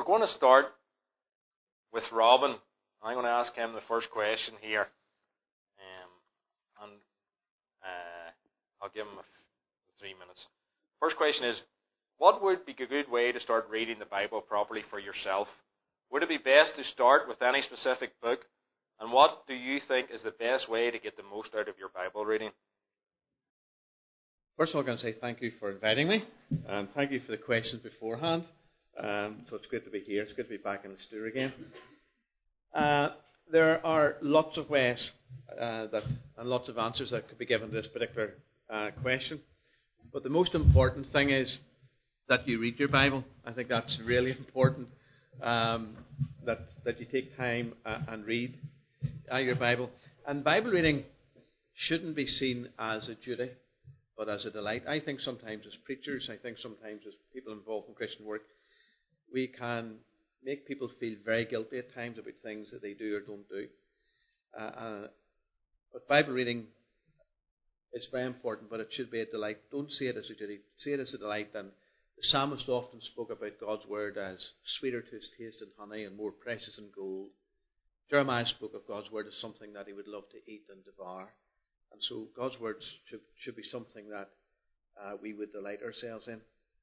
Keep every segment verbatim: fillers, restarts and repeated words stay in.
going to start with Robin. I'm going to ask him the first question here. Um, and uh, I'll give him a f- three minutes. First question is, what would be a good way to start reading the Bible properly for yourself? Would it be best to start with any specific book? And what do you think is the best way to get the most out of your Bible reading? First of all, I'm going to say thank you for inviting me, and thank you for the questions beforehand. Um, so it's good to be here. It's good to be back in the stew again. Uh, there are lots of ways uh, that and lots of answers that could be given to this particular uh, question. But the most important thing is that you read your Bible. I think that's really important. Um, that that you take time uh, and read uh, your Bible. And Bible reading shouldn't be seen as a duty, but as a delight. I think sometimes as preachers, I think sometimes as people involved in Christian work, we can make people feel very guilty at times about things that they do or don't do. Uh, uh, but Bible reading is very important, but it should be a delight. Don't see it as a duty. See it as a delight. And the psalmist often spoke about God's word as sweeter to his taste than honey and more precious than gold. Jeremiah spoke of God's word as something that he would love to eat and devour. And so God's words should, should be something that uh, we would delight ourselves in.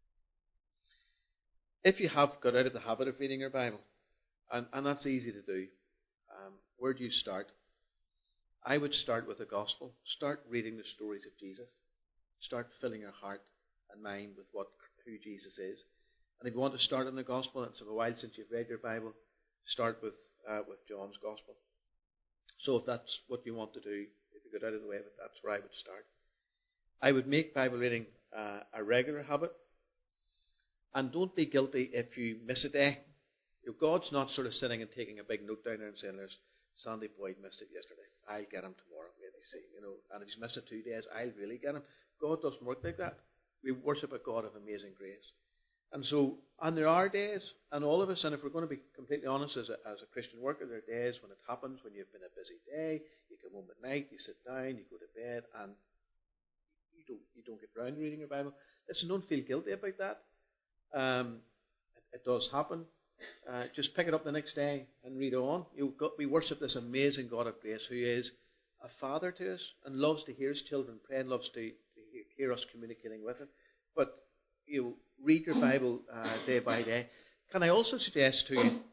If you have got out of the habit of reading your Bible, and, and that's easy to do, um, where do you start? I would start with the gospel. Start reading the stories of Jesus. Start filling your heart and mind with what who Jesus is. And if you want to start in the gospel, and it's been a while since you've read your Bible, start with uh, with John's gospel. So if that's what you want to do, if you get out of the way of it, that's where I would start. I would make Bible reading uh, a regular habit. And don't be guilty if you miss a day. You know, God's not sort of sitting and taking a big note down there and saying, there's Sandy Boyd missed it yesterday. I'll get him tomorrow. Maybe see, you know. And if he's missed it two days, I'll really get him. God doesn't work like that. We worship a God of amazing grace. And so, and there are days, and all of us, and if we're going to be completely honest as a, as a Christian worker, there are days when it happens, when you've been a busy day, you come home at night, you sit down, you go to bed, and you don't, you don't get round to reading your Bible. Listen, don't feel guilty about that. Um, it, it does happen. Uh, just pick it up the next day and read on. You got, we worship this amazing God of grace who is a father to us and loves to hear his children pray and loves to, to hear us communicating with him. But you read your Bible uh, day by day. Can I also suggest to you,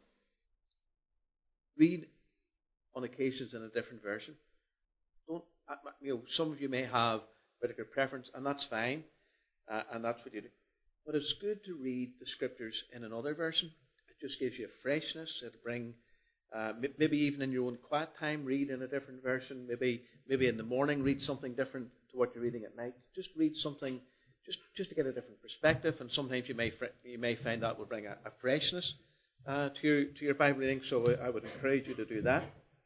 read on occasions in a different version. Don't you know? Some of you may have a particular preference, and that's fine, uh, and that's what you do. But it's good to read the scriptures in another version. It just gives you a freshness. It'll bring, uh, maybe even in your own quiet time, read in a different version. Maybe maybe in the morning, read something different to what you're reading at night. Just read something, just just to get a different perspective. And sometimes you may you may find that will bring a, a freshness uh, to your to your Bible reading. So I would encourage you to do that.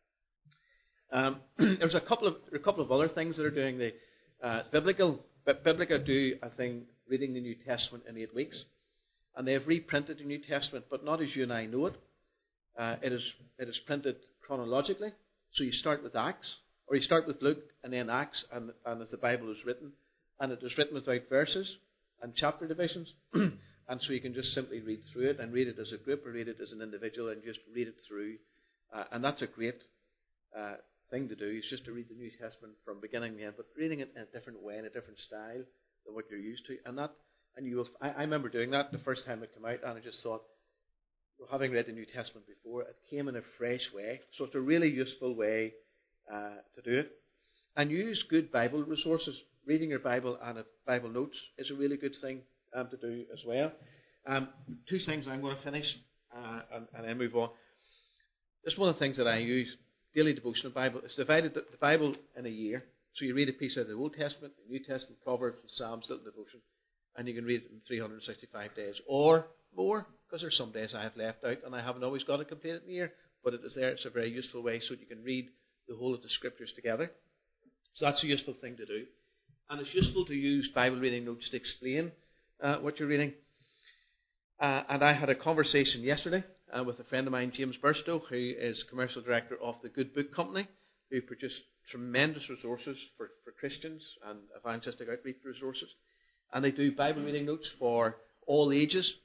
Um, there's a couple of there are a couple of other things that are doing the uh, biblical. But Biblica do a thing reading the New Testament in eight weeks. And they have reprinted the New Testament, but not as you and I know it. Uh, it is it is printed chronologically. So you start with Acts, or you start with Luke, and then Acts, and, and as the Bible is written. And it is written without verses and chapter divisions. And so you can just simply read through it, and read it as a group, or read it as an individual, and just read it through. Uh, and that's a great uh, thing to do, is just to read the New Testament from beginning to end, but reading it in a different way, in a different style than what you're used to. And that, and you will. I, I remember doing that the first time it came out, and I just thought, well, having read the New Testament before, it came in a fresh way. So it's a really useful way uh, to do it. And use good Bible resources. Reading your Bible and a Bible notes is a really good thing um, to do as well. Um, two things I'm going to finish, uh, and, and then move on. This is one of the things that I use. Daily devotional Bible. It's divided the Bible in a year. So you read a piece of the Old Testament, the New Testament, Proverbs, and Psalms, little devotion, and you can read it in three hundred sixty-five days or more, because there's some days I have left out and I haven't always got it completed in a year, but it is there. It's a very useful way so you can read the whole of the Scriptures together. So that's a useful thing to do. And it's useful to use Bible reading notes to explain uh, what you're reading. Uh, and I had a conversation yesterday uh, with a friend of mine, James Burstow, who is commercial director of the Good Book Company, who produce tremendous resources for, for Christians and evangelistic outreach resources. And they do Bible reading notes for all ages.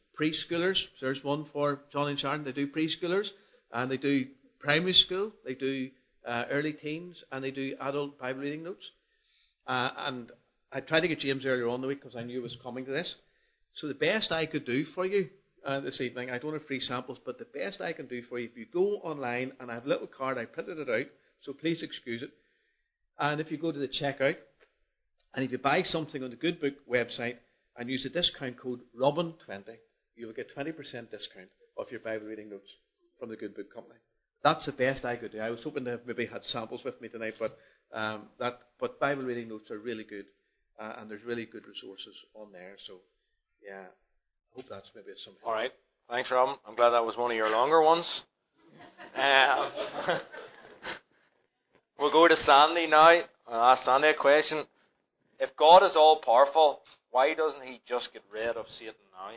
preschoolers. There's one for John and Sharon. They do preschoolers, and they do primary school. They do uh, early teens, and they do adult Bible reading notes. Uh, and I tried to get James earlier on in the week because I knew he was coming to this. So the best I could do for you uh, this evening, I don't have free samples, but the best I can do for you, if you go online, and I have a little card, I printed it out, so please excuse it. And if you go to the checkout, and if you buy something on the Good Book website and use the discount code Robin twenty, you will get twenty percent discount off your Bible reading notes from the Good Book Company. That's the best I could do. I was hoping to have maybe had samples with me tonight, but um, that but Bible reading notes are really good, uh, and there's really good resources on there. So, yeah, I hope that's maybe something. All right. Thanks, Robin. I'm glad that was one of your longer ones. Um, we'll go to Sandy now. I'll ask Sandy a question. If God is all-powerful, why doesn't he just get rid of Satan now?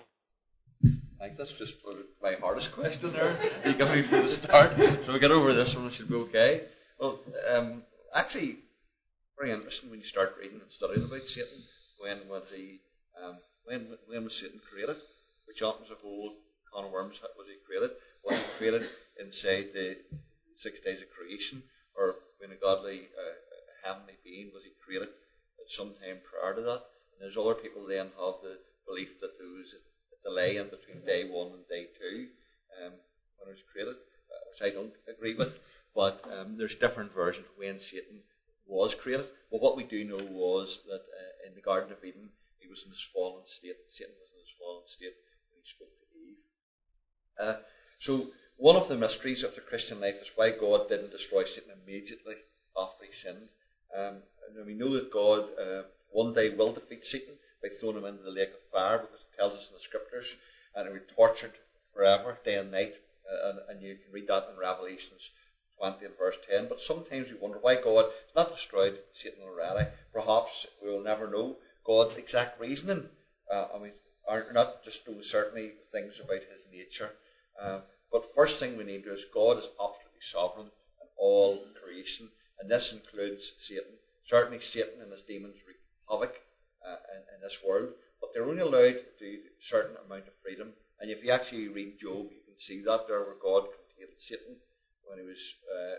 I think that's just my hardest question there. You got me from the start. So we get over this one, it should be okay. Well, um, actually, very interesting when you start reading and studying about Satan. When was he? Um, when when was Satan created? Which opens a whole can of worms. Was he created? Was he created inside the six days of creation, or when a godly, uh, heavenly being was he created at some time prior to that? And there's other people then have the belief that there was a delay in between day one and day two um, when it was created, uh, which I don't agree with. But um, there's different versions of when Satan was created. Well, what we do know was that uh, in the Garden of Eden, he was in his fallen state. Satan was in his fallen state when he spoke to Eve. Uh, so one of the mysteries of the Christian life is why God didn't destroy Satan immediately after he sinned. Um, and we know that God uh, one day will defeat Satan by throwing him into the lake of fire, because it tells us in the scriptures, and he'll be tortured forever, day and night, uh, and, and you can read that in Revelations twenty and verse ten. But sometimes we wonder why God has not destroyed Satan already. Perhaps we will never know God's exact reasoning. Uh, I mean, are not just know certainly things about his nature. Uh, but the first thing we need to do is God is absolutely sovereign in all creation, and this includes Satan. Certainly Satan and his demons wreak havoc uh, in, in this world, but they're only allowed to do a certain amount of freedom. And if you actually read Job, you can see that there where God contained Satan when he was uh,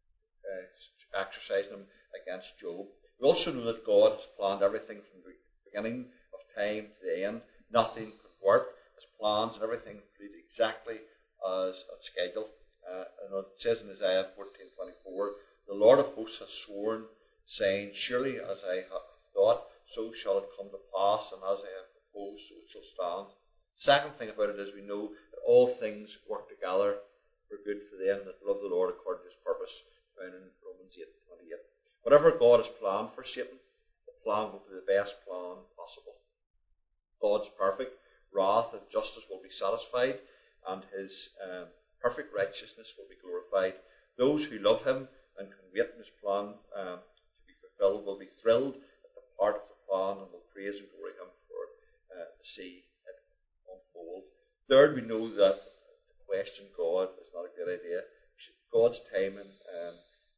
uh, exercising him against Job. We also know that God has planned everything from the beginning of time to the end. Nothing could work. His plans and everything proceed exactly as on schedule. Uh, and it says in Isaiah fourteen twenty-four, the Lord of hosts has sworn, saying, surely as I have thought, so shall it come to pass, and as I have proposed, so it shall stand. Second thing about it is we know that all things work together for good for them that love the Lord according to his purpose, found in Romans eight twenty-eight. Whatever God has planned for Satan, the plan will be the best plan possible. God's perfect wrath and justice will be satisfied, and his um, perfect righteousness will be glorified. Those who love him and can wait in his plan um, to be fulfilled will be thrilled at the part of the plan and will praise and glory him for uh, to see it unfold. Third, we know that to question God is not a good idea. God's timing, um,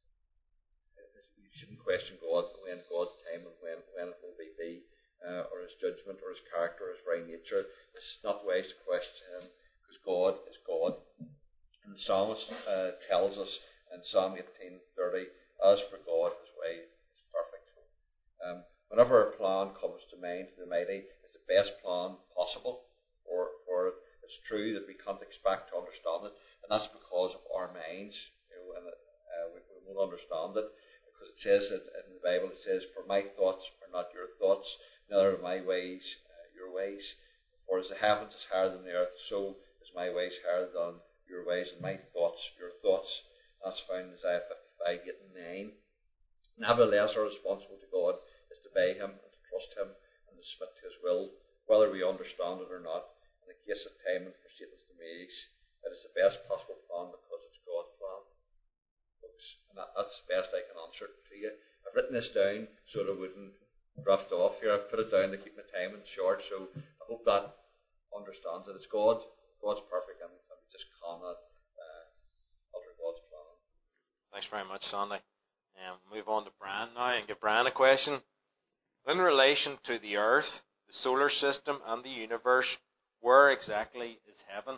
you shouldn't question God when God's time and when, when it will be, be uh, or his judgment or his character or his very nature. It's not wise to question him, because God is God. And the psalmist uh, tells us in Psalm eighteen thirty, as for God, his way is perfect. Um, whenever a plan comes to mind to the mighty, it's the best plan possible for, for it. It's true that we can't expect to understand it, and that's because of our minds. You know, and uh, we, we won't understand it, because it says it in the Bible, it says, for my thoughts are not your thoughts, neither are my ways uh, your ways. For as the heavens is higher than the earth, so is my ways higher than your ways, and my thoughts your thoughts. That's found in Isaiah fifty-five, eight and nine. Nevertheless, our responsibility to God is to obey him and to trust him and to submit to his will, whether we understand it or not. In the case of timing for Satan's demise, it is the best possible plan because it's God's plan. Folks, and that, that's the best I can answer it to you. I've written this down so that I wouldn't drift off here. I've put it down to keep my time short, so I hope that understands that it's God. God's perfect, and, and we just cannot uh, alter God's plan. Thanks very much, Sandy. Um, move on to Brian now and give Brian a question. In relation to the Earth, the solar system, and the universe, where exactly is heaven?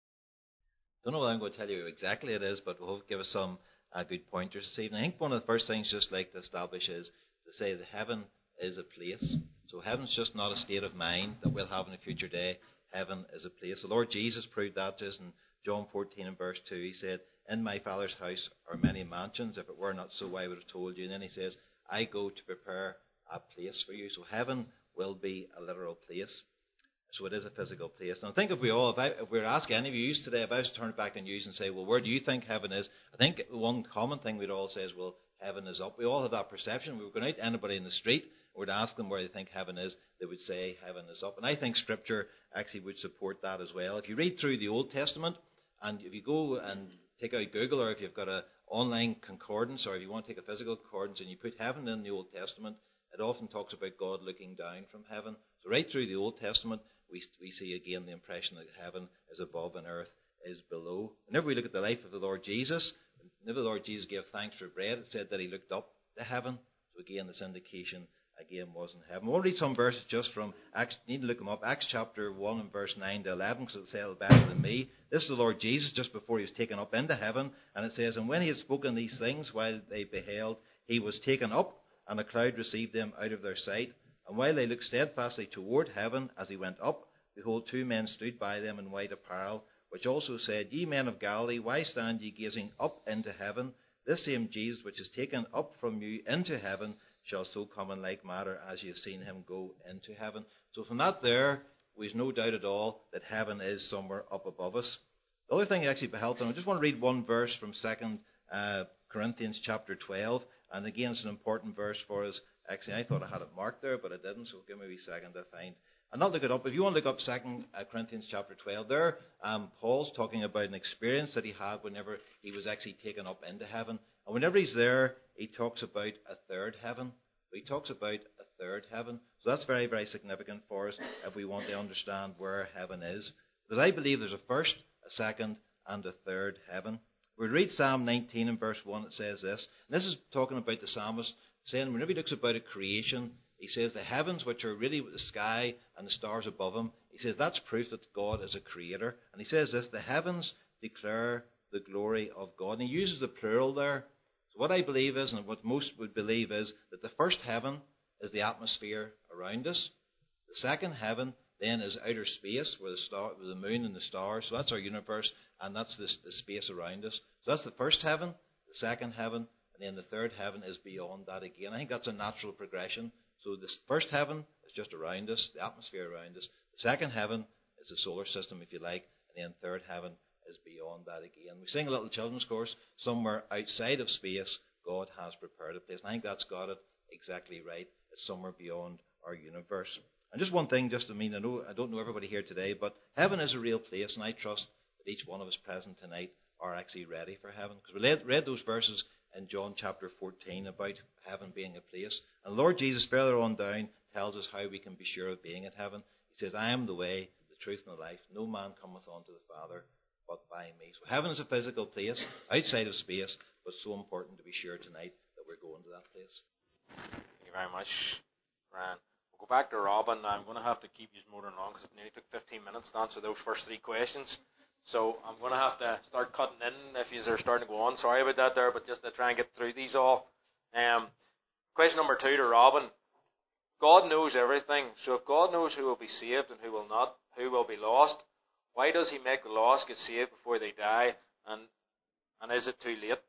Don't know what I'm going to tell you exactly it is, but we'll give us some uh, good pointers this evening. I think one of the first things just like to establish is to say that heaven is a place. So heaven's just not a state of mind that we'll have in a future day. Heaven is a place. The Lord Jesus proved that to us in John fourteen and verse two. He said, "In my Father's house are many mansions. If it were not so, I would have told you." And then he says, "I go to prepare a place for you." So heaven will be a literal place. So it is a physical place. And I think if we all, if, I, if we were to ask any of you today, if I was to turn it back on you and say, well, where do you think heaven is? I think one common thing we'd all say is, well, heaven is up. We all have that perception. We were going out to anybody in the street, or to ask them where they think heaven is, they would say heaven is up. And I think Scripture actually would support that as well. If you read through the Old Testament, and if you go and take out Google, or if you've got an online concordance, or if you want to take a physical concordance, and you put heaven in the Old Testament, it often talks about God looking down from heaven. So right through the Old Testament, we we see again the impression that heaven is above and earth is below. Whenever we look at the life of the Lord Jesus, whenever the Lord Jesus gave thanks for bread, it said that he looked up to heaven. So again, this indication again was in heaven. We'll read some verses just from Acts. You need to look them up. Acts chapter one and verse nine to eleven, because it'll say it better than me. This is the Lord Jesus just before he was taken up into heaven, and it says, "And when he had spoken these things, while they beheld, he was taken up, and a cloud received them out of their sight. And while they looked steadfastly toward heaven as he went up, behold, two men stood by them in white apparel, which also said, Ye men of Galilee, why stand ye gazing up into heaven? This same Jesus which is taken up from you into heaven shall so come in like manner as ye have seen him go into heaven." So from that there, there's no doubt at all that heaven is somewhere up above us. The other thing actually be helpful, I just want to read one verse from Second uh, Corinthians chapter twelve. And again, it's an important verse for us. Actually, I thought I had it marked there, but I didn't, so give me a wee second to find. And not look it up. If you want to look up Second Corinthians chapter twelve, there, um, Paul's talking about an experience that he had whenever he was actually taken up into heaven. And whenever he's there, he talks about a third heaven. He talks about a third heaven. So that's very, very significant for us if we want to understand where heaven is. Because I believe there's a first, a second, and a third heaven. We read Psalm nineteen and verse one, it says this. And this is talking about the psalmist saying, whenever he looks about a creation, he says the heavens, which are really the sky and the stars above him, he says that's proof that God is a creator. And he says this, the heavens declare the glory of God. And he uses the plural there. So what I believe is, and what most would believe is, that the first heaven is the atmosphere around us. The second heaven then is outer space, where the star, where the moon and the stars, so that's our universe, and that's the, the space around us. So that's the first heaven, the second heaven, and then the third heaven is beyond that again. I think that's a natural progression. So this first heaven is just around us, the atmosphere around us. The second heaven is the solar system, if you like, and then third heaven is beyond that again. We sing a little children's chorus, somewhere outside of space, God has prepared a place. And I think that's got it exactly right. It's somewhere beyond our universe. And just one thing, just to mean, I know I don't know everybody here today, but heaven is a real place, and I trust that each one of us present tonight are actually ready for heaven. Because we read, read those verses in John chapter fourteen about heaven being a place. And Lord Jesus, further on down, tells us how we can be sure of being at heaven. He says, I am the way, the truth, and the life. No man cometh unto the Father but by me. So heaven is a physical place, outside of space, but so important to be sure tonight that we're going to that place. Thank you very much, Ryan. We'll go back to Robin. I'm going to have to keep you moving along because it nearly took fifteen minutes to answer those first three questions. So I'm going to have to start cutting in if you are starting to go on. Sorry about that there, but just to try and get through these all. Um, question number two to Robin. God knows everything. So if God knows who will be saved and who will not, who will be lost, why does he make the lost get saved before they die? And and is it too late?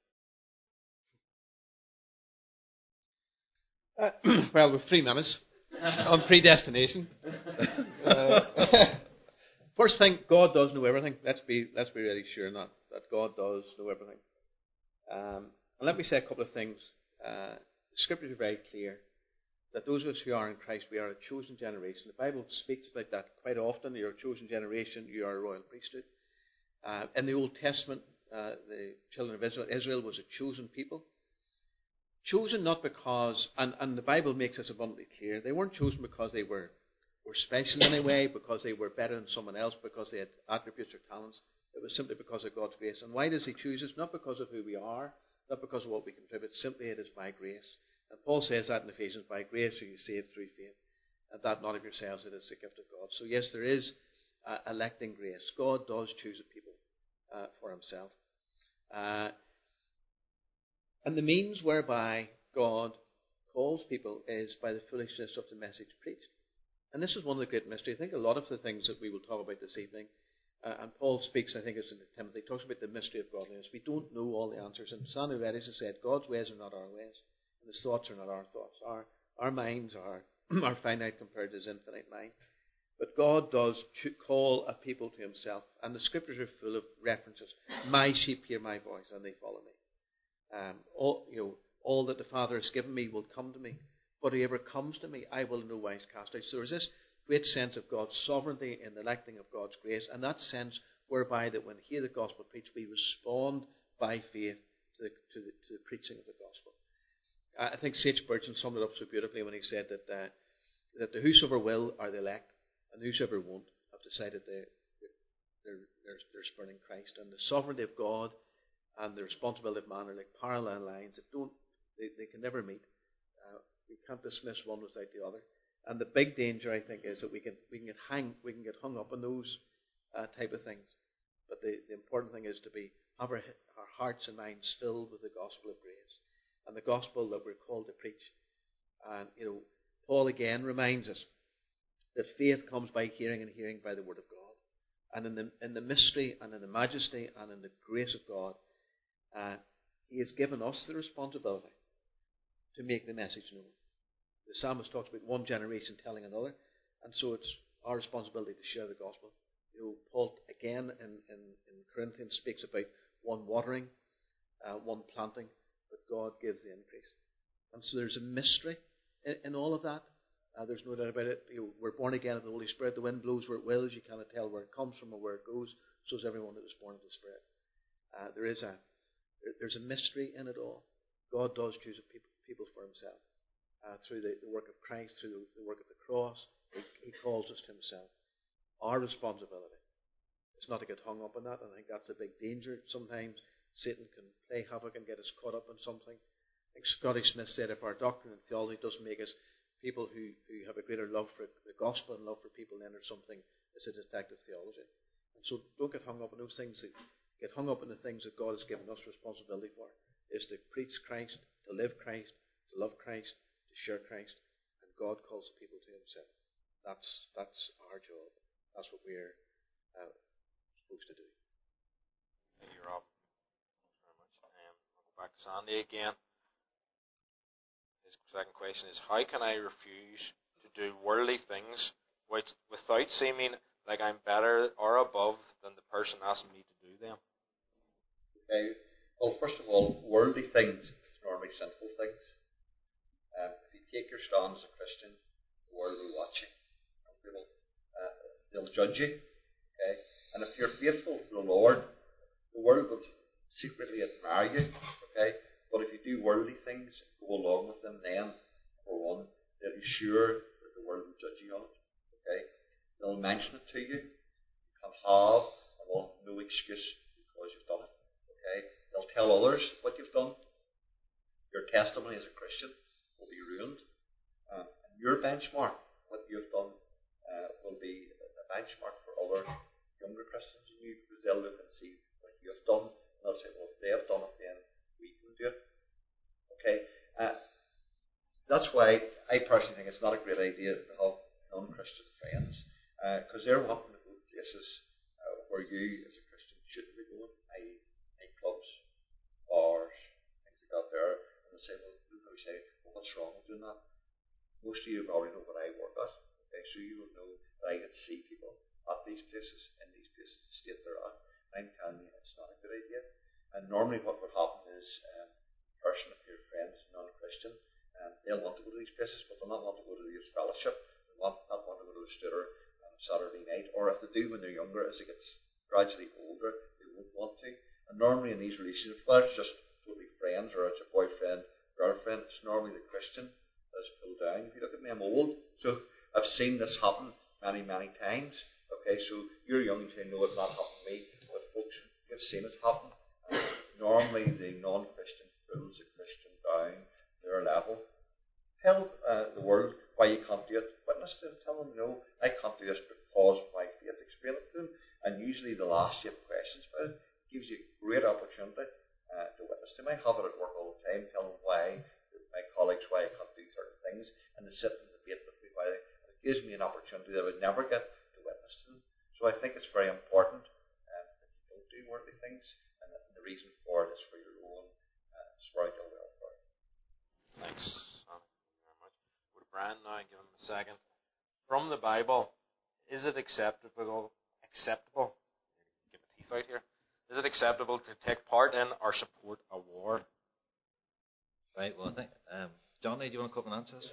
Uh, well, with three minutes on predestination. Uh, first thing, God does know everything. Let's be let's be really sure not that God does know everything. Um, and let me say a couple of things. Uh, the scriptures are very clear that those of us who are in Christ, we are a chosen generation. The Bible speaks about that quite often. You're a chosen generation. You are a royal priesthood. Uh, in the Old Testament, uh, the children of Israel, Israel was a chosen people. Chosen not because, and, and the Bible makes this abundantly clear, they weren't chosen because they were, were special in any way, because they were better than someone else, because they had attributes or talents. It was simply because of God's grace. And why does he choose us? Not because of who we are, not because of what we contribute. Simply it is by grace. And Paul says that in Ephesians, by grace are you saved through faith, and that not of yourselves, it is the gift of God. So yes, there is uh, electing grace. God does choose a people uh, for himself. Uh, and the means whereby God calls people is by the foolishness of the message preached. And this is one of the great mysteries. I think a lot of the things that we will talk about this evening, uh, and Paul speaks, I think it's in Timothy, talks about the mystery of godliness. We don't know all the answers. And Sandy Reddish has said, God's ways are not our ways, and his thoughts are not our thoughts. Our, our minds are, are finite compared to his infinite mind. But God does call a people to himself, and the scriptures are full of references. My sheep hear my voice, and they follow me. Um, all, you know, all that the Father has given me will come to me. But whoever comes to me, I will in no wise cast out. So there's this great sense of God's sovereignty in the electing of God's grace, and that sense whereby that when we hear the gospel preached, we respond by faith to the, to the, to the preaching of the gospel. I think Sage Spurgeon summed it up so beautifully when he said that uh, that the whosoever will are the elect, and whosoever won't have decided they, they're, they're, they're spurning Christ. And the sovereignty of God and the responsibility of man are like parallel lines that don't, they, they can never meet. Uh, we can't dismiss one without the other. And the big danger, I think, is that we can we can get hang we can get hung up on those uh, type of things. But the, the important thing is to be have our, our hearts and minds filled with the gospel of grace and the gospel that we're called to preach. And you know, Paul again reminds us that faith comes by hearing, and hearing by the word of God. And in the in the mystery and in the majesty and in the grace of God, uh, He has given us the responsibility to make the message known. The psalmist talks about one generation telling another, and so it's our responsibility to share the gospel. You know, Paul again in, in, in Corinthians speaks about one watering, uh, one planting, but God gives the increase. And so there's a mystery in, in all of that. Uh, there's no doubt about it. You know, we're born again of the Holy Spirit. The wind blows where it wills. You cannot tell where it comes from or where it goes. So is everyone that is born of the Spirit. Uh, there is a there, there's a mystery in it all. God does choose a people, people for himself. Uh, through the, the work of Christ, through the, the work of the cross, he, he calls us to himself. Our responsibility is not to get hung up on that, and I think that's a big danger. Sometimes Satan can play havoc and get us caught up in something. I think Scotty Smith said, if our doctrine and theology doesn't make us people who, who have a greater love for the gospel and love for people, then there's something that's a defective theology. And so don't get hung up on those things. Get hung up on the things that God has given us responsibility for, is to preach Christ, to live Christ, to love Christ, to share Christ, and God calls people to himself. That's that's our job. That's what we're uh, supposed to do. Thank you, Rob. Thanks very much. Um, I'll go back to Sandy again. His second question is, how can I refuse to do worldly things which, without seeming like I'm better or above than the person asking me to do them? Okay. Well, first of all, worldly things is normally sinful things. Um, if you take your stand as a Christian, the world will watch you. And people, uh, they'll judge you. Okay? And if you're faithful to the Lord, the world will secretly admire you. Okay? But if you do worldly things, go along with them, then, number one, they'll be sure that the world will judge you on it. Okay? They'll mention it to you. You can have and want no excuse because you've done it. Okay? They'll tell others what you've done. Your testimony as a Christian will be ruined. Uh, and your benchmark, what you've done, uh, will be a benchmark for other younger Christians in you, because they'll look and see what you have done, and they'll say, well, if they have done it, then we can do it. Okay? Uh, that's why I personally think it's not a great idea to have non-Christian friends, because uh, they're wanting to go to places uh, where you, as a Christian, shouldn't be going, that is nightclubs, bars, things like that there, and they'll say, well, we say, well, what's wrong with doing that? Most of you already know what I work at. Okay, so you don't know that I get to see people at these places, in these places, the state they're at. I'm telling you, it's not a good idea. And normally what would happen is, um, a person, if your friend is non-Christian, um, they'll want to go to these places, but they'll not want to go to the youth fellowship. They'll not, not want to go to the Studer on Saturday night, or if they do when they're younger, as they get gradually older, they won't want to. And normally in these relationships, whether it's just totally friends or it's a boyfriend, girlfriend, it's normally the Christian that is pulled down. If you look at me, I'm old, so I've seen this happen many, many times. Okay, so you're young, so you know it not happened to me, but folks, you've seen it happen. And normally the non-Christian pulls the Christian down to their level. Tell uh, the world why you can't do it. Witness to them, tell them, no, I can't do this because of my faith. Explain it you the last shape questions, but it gives you great opportunity uh, to witness to them. I have it at work all the time, tell them why, my colleagues, why I can't do certain things, and they sit and debate with me why they, it gives me an opportunity that I would never get to witness to them. So I think it's very important um, that you don't do worldly things, and that the reason for it is for your own uh, spiritual welfare. Thanks, Sonny, very much. Would Brian now give him a second? From the Bible, is it acceptable? Acceptable? Get my teeth out here. Is it acceptable to take part in or support a war? Right. Well, I think um, Johnny, do you want to come and answer this?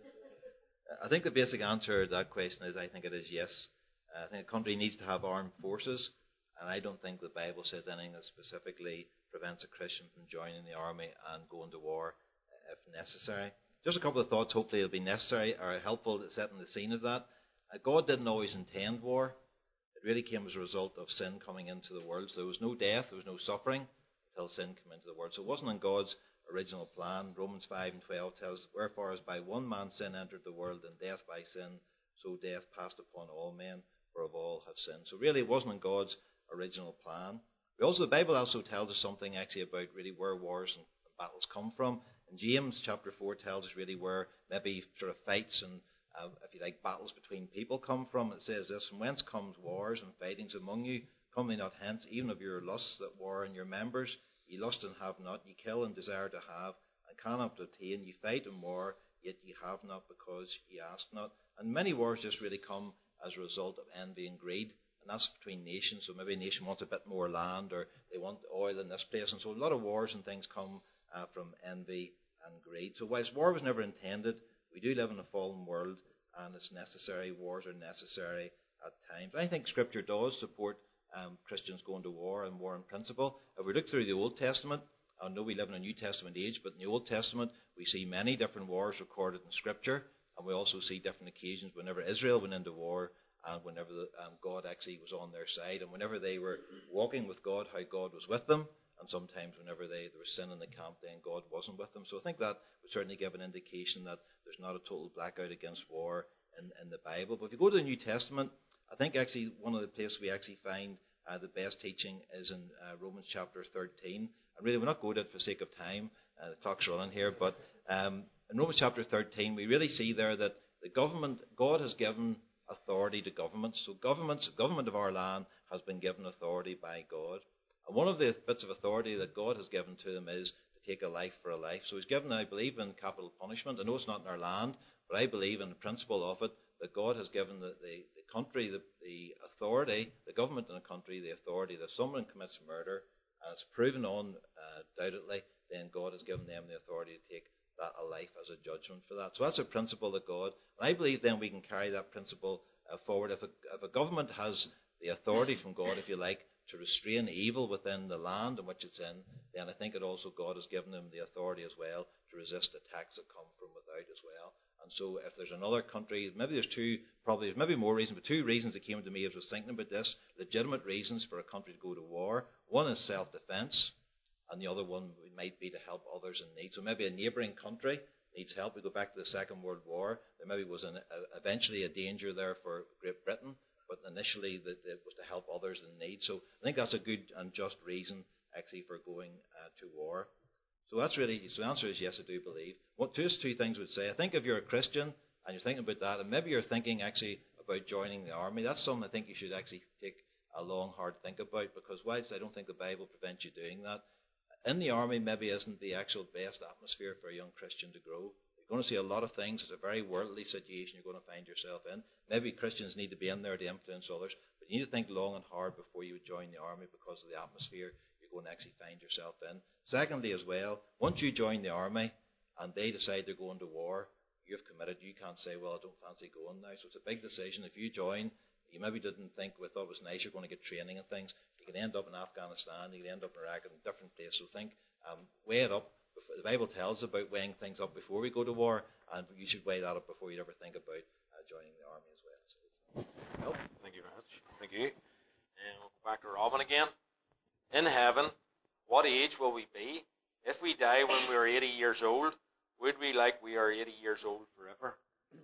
I think the basic answer to that question is I think it is yes. I think a country needs to have armed forces, and I don't think the Bible says anything that specifically prevents a Christian from joining the army and going to war if necessary. Just a couple of thoughts, hopefully it'll be necessary or helpful to setting the scene of that. Uh, God didn't always intend war. It really came as a result of sin coming into the world. So there was no death, there was no suffering until sin came into the world. So it wasn't in God's original plan. Romans five and twelve tells us, wherefore as by one man sin entered the world, and death by sin, so death passed upon all men, for of all have sinned. So really it wasn't in God's original plan. We also, the Bible also tells us something actually about really where wars and battles come from. And James chapter four tells us really where maybe sort of fights and uh, if you like battles between people come from. It says this, from whence comes wars and fightings among you? Come they not hence, even of your lusts that war in your members? Ye lust and have not, ye kill and desire to have, and cannot obtain. Ye fight and war, yet ye have not, because ye ask not. And many wars just really come as a result of envy and greed, and that's between nations. So maybe a nation wants a bit more land, or they want oil in this place, and so a lot of wars and things come uh, from envy and greed. So whilst war was never intended, we do live in a fallen world, and it's necessary. Wars are necessary at times. I think Scripture does support Um, Christians going to war and war in principle. If we look through the Old Testament, I know we live in a New Testament age, but in the Old Testament we see many different wars recorded in Scripture, and we also see different occasions whenever Israel went into war and whenever the, um, God actually was on their side, and whenever they were walking with God, how God was with them, and sometimes whenever they, there was sin in the camp, then God wasn't with them. So I think that would certainly give an indication that there's not a total blackout against war in, in the Bible. But if you go to the New Testament, I think actually one of the places we actually find uh, the best teaching is in uh, Romans chapter thirteen. And really, we're not going to it for sake of time. Uh, the clock's running here. But um, in Romans chapter thirteen, we really see there that the government, God has given authority to governments. So governments, government of our land has been given authority by God. And one of the bits of authority that God has given to them is to take a life for a life. So he's given, I believe, in capital punishment. I know it's not in our land, but I believe in the principle of it, that God has given the, the, the country the, the authority, the government in a country, the authority that someone commits murder, and it's proven undoubtedly, then God has given them the authority to take that a life as a judgment for that. So that's a principle that God, and I believe then we can carry that principle uh, forward. If a, if a government has the authority from God, if you like, to restrain evil within the land in which it's in, then I think it also God has given them the authority as well to resist attacks that come from without as well. And so if there's another country, maybe there's two, probably there's maybe more reasons, but two reasons that came to me as I was thinking about this, legitimate reasons for a country to go to war. One is self-defense, and the other one might be to help others in need. So maybe a neighbouring country needs help. We go back to the Second World War. There maybe was an, a, eventually a danger there for Great Britain, but initially that it was to help others in need. So I think that's a good and just reason actually for going uh, to war. So that's really, so the answer is yes, I do believe. What just two things I would say. I think if you're a Christian and you're thinking about that, and maybe you're thinking actually about joining the army, that's something I think you should actually take a long, hard think about, because whilst I don't think the Bible prevents you doing that, in the army maybe isn't the actual best atmosphere for a young Christian to grow. You're going to see a lot of things. It's a very worldly situation you're going to find yourself in. Maybe Christians need to be in there to influence others, but you need to think long and hard before you join the army because of the atmosphere you're going to actually find yourself in. Secondly as well, once you join the army and they decide they're going to war, you've committed. You can't say, well, I don't fancy going now. So it's a big decision. If you join, you maybe didn't think, we thought it was nice, you're going to get training and things. You can end up in Afghanistan, you can end up in Iraq, in different places. So think, um, weigh it up. The Bible tells us about weighing things up before we go to war, and you should weigh that up before you ever think about uh, joining the army as well. So, well, thank you very much. Thank you. And we'll go back to Robin again. In heaven, what age will we be? If we die when we are eighty years old, would we like we are eighty years old forever?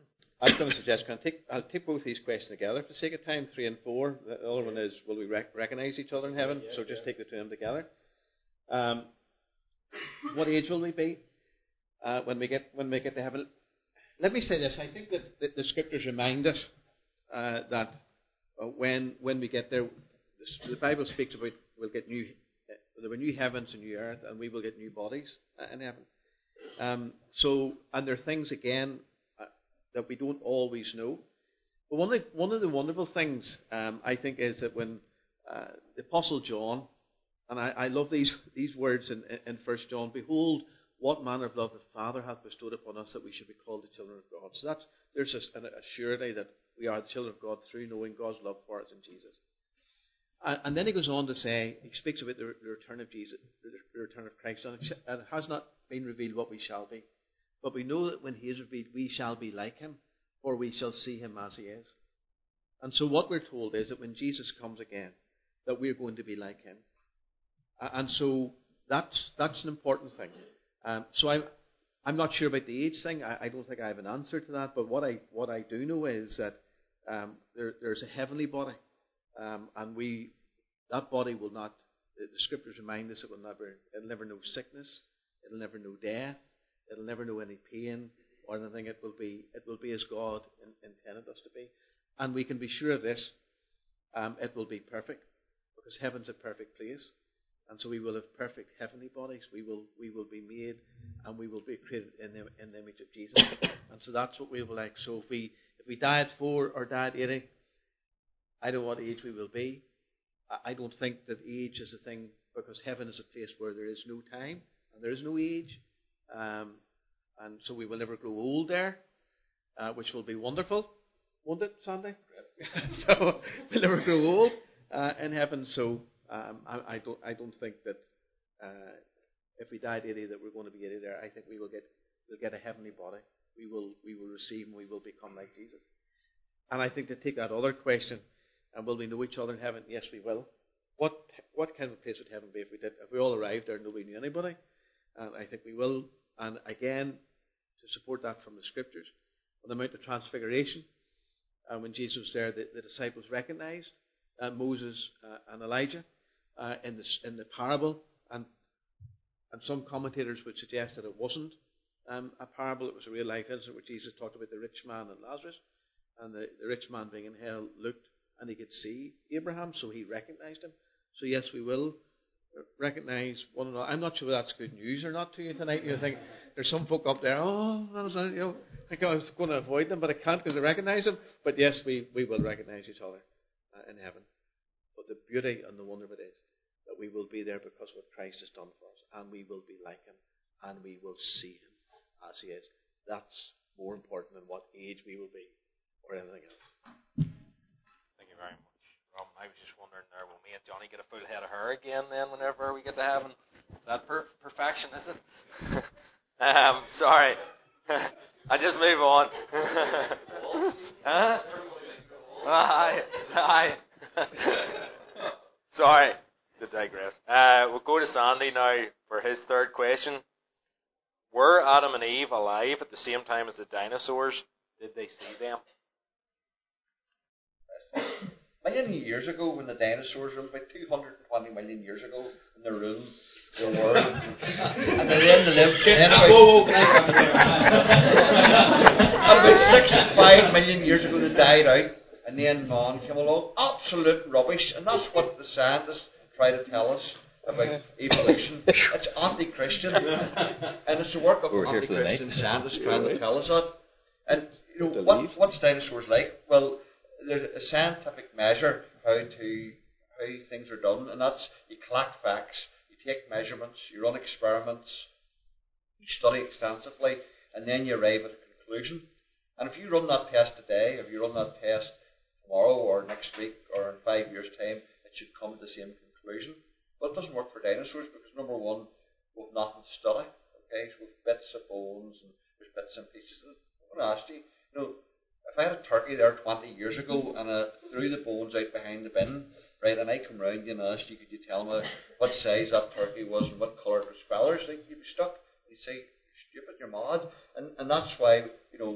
I was going to suggest, can I take, I'll take both these questions together for the sake of time, three and four. The other one is, will we rec- recognize each other in heaven? Yeah, so just yeah. take the two of them together. Um, what age will we be uh, when we get when we get to heaven? Let me say this. I think that the, the scriptures remind us uh, that uh, when when we get there, the, the Bible speaks about we'll get new, uh, there will be new heavens and new earth, and we will get new bodies uh, in heaven. Um, so, and there are things again uh, that we don't always know. But one of the, one of the wonderful things um, I think is that when uh, the Apostle John, and I, I love these these words in, in First John, behold, what manner of love the Father hath bestowed upon us that we should be called the children of God. So that's there's a, a surety that we are the children of God through knowing God's love for us in Jesus. And, and then he goes on to say, he speaks about the, the return of Jesus, the return of Christ, and it, and it has not been revealed what we shall be. But we know that when he is revealed, we shall be like him, or we shall see him as he is. And so what we're told is that when Jesus comes again, that we're going to be like him. And so that's that's an important thing. Um, so I'm I'm not sure about the age thing. I, I don't think I have an answer to that. But what I what I do know is that um, there, there's a heavenly body, um, and we that body will not. The, the scriptures remind us it will never it'll never know sickness, it'll never know death, it'll never know any pain or anything. It will be it will be as God in, intended us to be, and we can be sure of this. Um, it will be perfect because heaven's a perfect place. And so we will have perfect heavenly bodies. We will we will be made, and we will be created in the, in the image of Jesus. And so that's what we will like. So if we if we die at four or die at eighty, I don't know what age we will be. I don't think that age is a thing, because heaven is a place where there is no time and there is no age, um, and so we will never grow old there, uh, which will be wonderful, won't it, Sandy? So we'll never grow old uh, in heaven. So. Um, I, I don't. I don't think that uh, if we die at eighty, that we're going to be eighty there. I think we will get. We'll get a heavenly body. We will. We will receive, and we will become like Jesus. And I think to take that other question, and will we know each other in heaven? Yes, we will. What What kind of a place would heaven be if we did? If we all arrived there and nobody knew anybody? And I think we will. And again, to support that from the scriptures, on the Mount of Transfiguration, uh, when Jesus was there, the, the disciples recognized uh, Moses uh, and Elijah. Uh, in the in the parable, and and some commentators would suggest that it wasn't um, a parable; it was a real life incident where Jesus talked about the rich man and Lazarus, and the, the rich man being in hell looked and he could see Abraham, so he recognized him. So yes, we will recognize one another. I'm not sure whether that's good news or not to you tonight. You think there's some folk up there, oh, that was, you know, I think I was going to avoid them, but I can't because I recognize them. But yes, we, we will recognize each other uh, in heaven. But the beauty and the wonder of it is that we will be there because of what Christ has done for us, and we will be like him, and we will see him as he is. That's more important than what age we will be or anything else. Thank you very much, Rob. I was just wondering there, will me and Johnny get a full head of hair again then whenever we get to heaven? Is that per- perfection, is it? um, sorry. I just move on. Huh? Aye, aye. Sorry to digress. Uh, we'll go to Sandy now for his third question. Were Adam and Eve alive at the same time as the dinosaurs? Did they see them? Million years ago, when the dinosaurs were about two hundred twenty million years ago, in the room, they were, and then they lived. Then about, and about sixty-five million years ago, they died out. And then man came along, absolute rubbish, and that's what the scientists try to tell us about evolution. It's anti-Christian, and it's the work of anti-Christian scientists trying to tell us that. And you know what? What's dinosaurs like? Well, there's a scientific measure how to how things are done, and that's you collect facts, you take measurements, you run experiments, you study extensively, and then you arrive at a conclusion. And if you run that test today, if you run that test tomorrow or next week or in five years' time, it should come to the same conclusion. But it doesn't work for dinosaurs because, number one, we've nothing to study. Okay, so we've bits of bones and there's bits and pieces. And I'm going to ask you, you know, if I had a turkey there twenty years ago and I threw the bones out behind the bin, right, and I come round you and asked you, could you tell me what size that turkey was and what colour it was feathers, like you'd be stuck. You'd say, you're stupid, you're mad. And, and that's why, you know,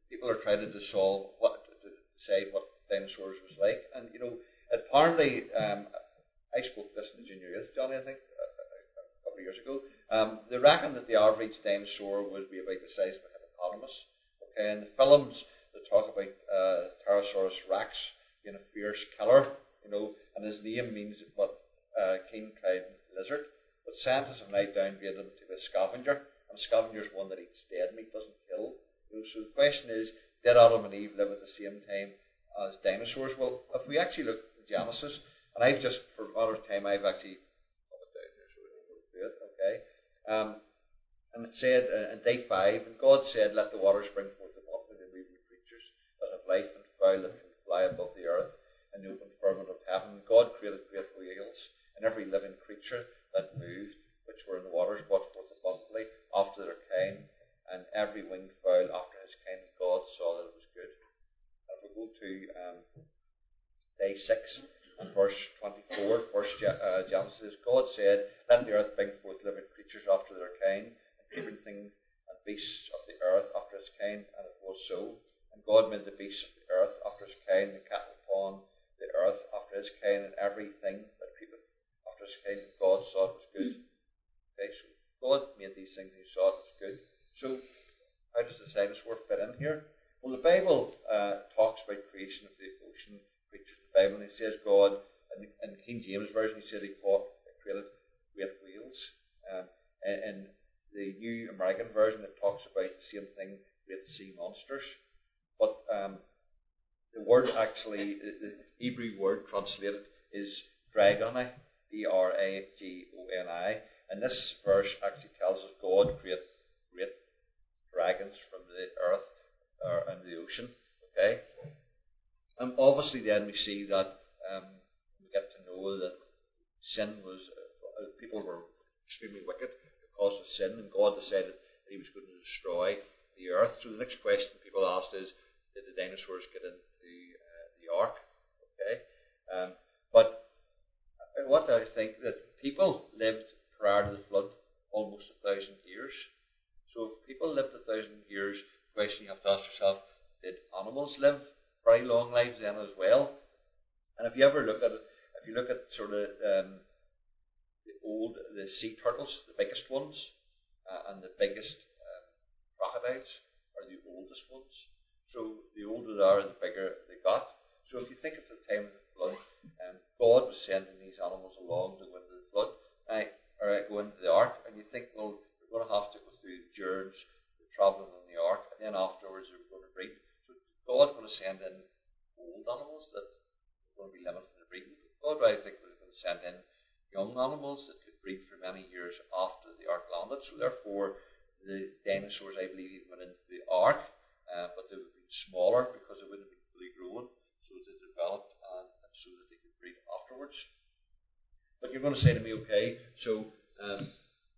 people are trying to solve what to decide what dinosaurs was like, and you know, apparently, um, I spoke this in the junior youth, Johnny, I think, a, a couple of years ago. Um, they reckon that the average dinosaur would be about the size of a hippopotamus. Okay, and the films that talk about uh, Pterosaurus rex being a fierce killer, you know, and his name means what uh, keen-eyed lizard. But scientists have now downgraded him to a scavenger, and a scavenger is one that eats dead meat, doesn't kill. You know, so the question is, did Adam and Eve live at the same time as dinosaurs? Well, if we actually look at Genesis, and I've just, for a matter of time, I've actually put it down here so we don't go through it, okay? Um, and it said uh, in day five, and God said, let the waters bring forth abundantly the moving creatures that have life, and fowl that can fly above the earth, and the open firmament of heaven. God created great whales, and every living creature that moved, which were in the waters, brought forth abundantly after their kind, and every winged fowl after his kind. God saw that it was good. And if we go to um, day six, and verse twenty-four, verse uh, Genesis, God said, let the earth bring forth living creatures after their kind, and creeping thing and beasts of the earth after its kind, and it was so. And God made the beasts of the earth after his kind, the cattle upon the earth after his kind, and everything that creepeth after his kind. And God saw it was good. Okay, so God made these things, and he saw it was good. So how does the dinosaur fit in here? Well, the Bible uh, talks about creation of the ocean creatures in the Bible, and it says God, in, in the King James Version, he said he caught, created great whales. Um, and in the New American Version, it talks about the same thing, great sea monsters. But um, the word actually, the Hebrew word translated is dragoni, D R A G O N I. And this verse actually tells us God created great dragons from the earth or in the ocean. Okay? And obviously then we see that um, we get to know that sin was, uh, people were extremely wicked because of sin, and God decided that he was going to destroy the earth. So the next question people asked is, did the dinosaurs get into uh, the ark? Okay? Um, but what I think that people lived prior to the flood almost a thousand years. So if people lived a thousand years, the question you have to ask yourself, did animals live very long lives then as well? And if you ever look at it, if you look at sort of um, the old, the sea turtles, the biggest ones, uh, and the biggest um, crocodiles are the oldest ones. So the older they are, the bigger they got. So if you think of the time of the flood, um, God was sending these animals along to go into the flood, uh, or uh, go into the ark, and you think, well, we're going to have to go through the journeys, travelling in the ark, and then afterwards they're going to breed. So God's going to send in old animals that are going to be limited to breeding. God, I think, was going to send in young animals that could breed for many years after the ark landed. So therefore, the dinosaurs, I believe, even went into the ark, uh, but they would have been smaller because they wouldn't have been fully grown, so they developed and, and so that they could breed afterwards. But you're going to say to me, okay, so um,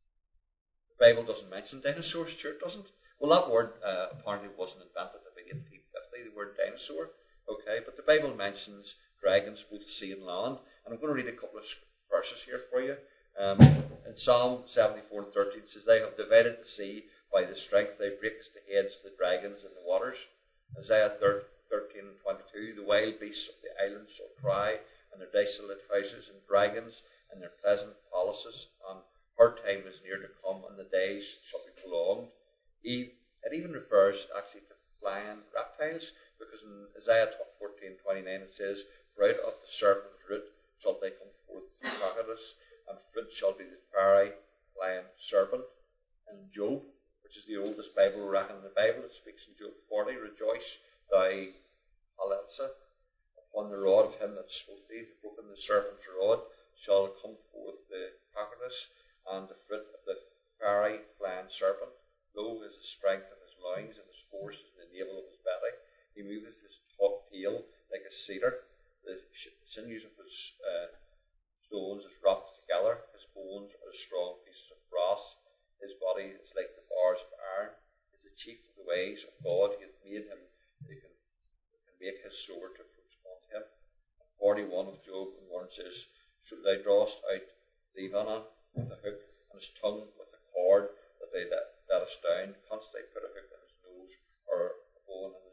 the Bible doesn't mention dinosaurs, sure it doesn't. Well, that word uh, apparently wasn't invented about eighteen fifty, the word dinosaur. Okay, but the Bible mentions dragons, both sea and land. And I'm going to read a couple of verses here for you. Um, in Psalm seventy-four and thirteen, it says, they have divided the sea by the strength, they breaks the heads of the dragons in the waters. Isaiah thirteen and twenty-two, the wild beasts of the islands shall cry, and their desolate houses, and dragons, and their pleasant palaces, and her time is near to come, and the days shall be prolonged. It even refers actually to flying reptiles, because in Isaiah fourteen twenty-nine it says, for out of the serpent's root shall they come forth crocodiles, and fruit shall be the fiery flying serpent. And Job, which is the oldest Bible reckon in the Bible, it speaks in Job forty, rejoice thou, Aletsa, upon the rod of him that smote thee, the broken the serpent's rod, shall come forth the crocodiles, and the fruit of the fiery flying serpent. Lo is the strength of his loins, and his force is in the navel of his belly. He moveth his taut tail like a cedar. The sinews of his uh, stones is wrapped together. His bones are as strong pieces of brass. His body is like the bars of iron. He is the chief of the ways of God. He hath made him who can, can make his sword to approach unto him. And forty-one of Job and one says, so thou drawest out Lebanon with a hook, and his tongue with a cord, that they let, let us down. Canst thou put a hook in his nose, or a bone in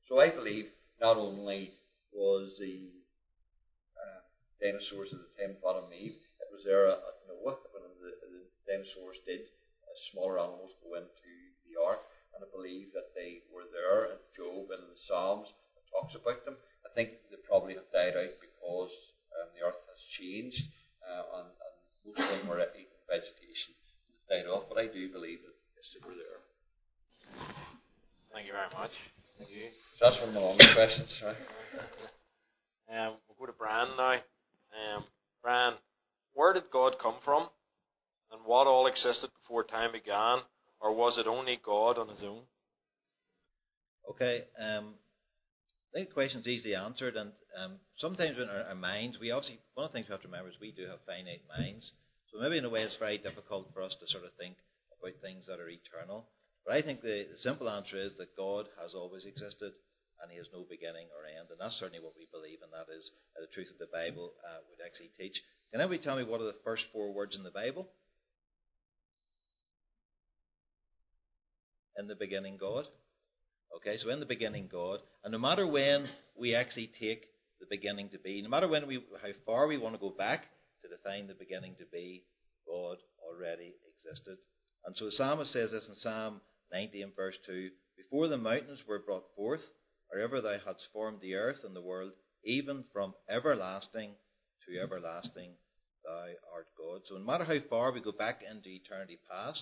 So I believe not only was the uh, dinosaurs at the time of Adam and Eve, it was there at Noah when the, the dinosaurs did, uh, smaller animals go into the ark, and I believe that they were there, and Job and the Psalms talks about them. I think they probably have died out because um, the earth has changed, uh, and, and most of them were eating vegetation that died off, but I do believe that yes, they were there. Thank you very much. Thank you. So that's one of my longer questions, right? Um, we'll go to Brian now. Um, Brian, where did God come from? And what all existed before time began? Or was it only God on his own? Okay, um, I think the question's easily answered, and um, sometimes in our, our minds, we obviously, one of the things we have to remember is we do have finite minds. So maybe in a way it's very difficult for us to sort of think about things that are eternal. But I think the, the simple answer is that God has always existed, and he has no beginning or end. And that's certainly what we believe, and that is uh, the truth that the Bible uh, would actually teach. Can anybody tell me what are the first four words in the Bible? In the beginning, God. Okay, so in the beginning, God. And no matter when we actually take the beginning to be, no matter when we, how far we want to go back to define the beginning to be, God already existed. And so the psalmist says this in Psalm ninety and verse two, before the mountains were brought forth, or ever thou hadst formed the earth and the world, even from everlasting to everlasting, thou art God. So no matter how far we go back into eternity past,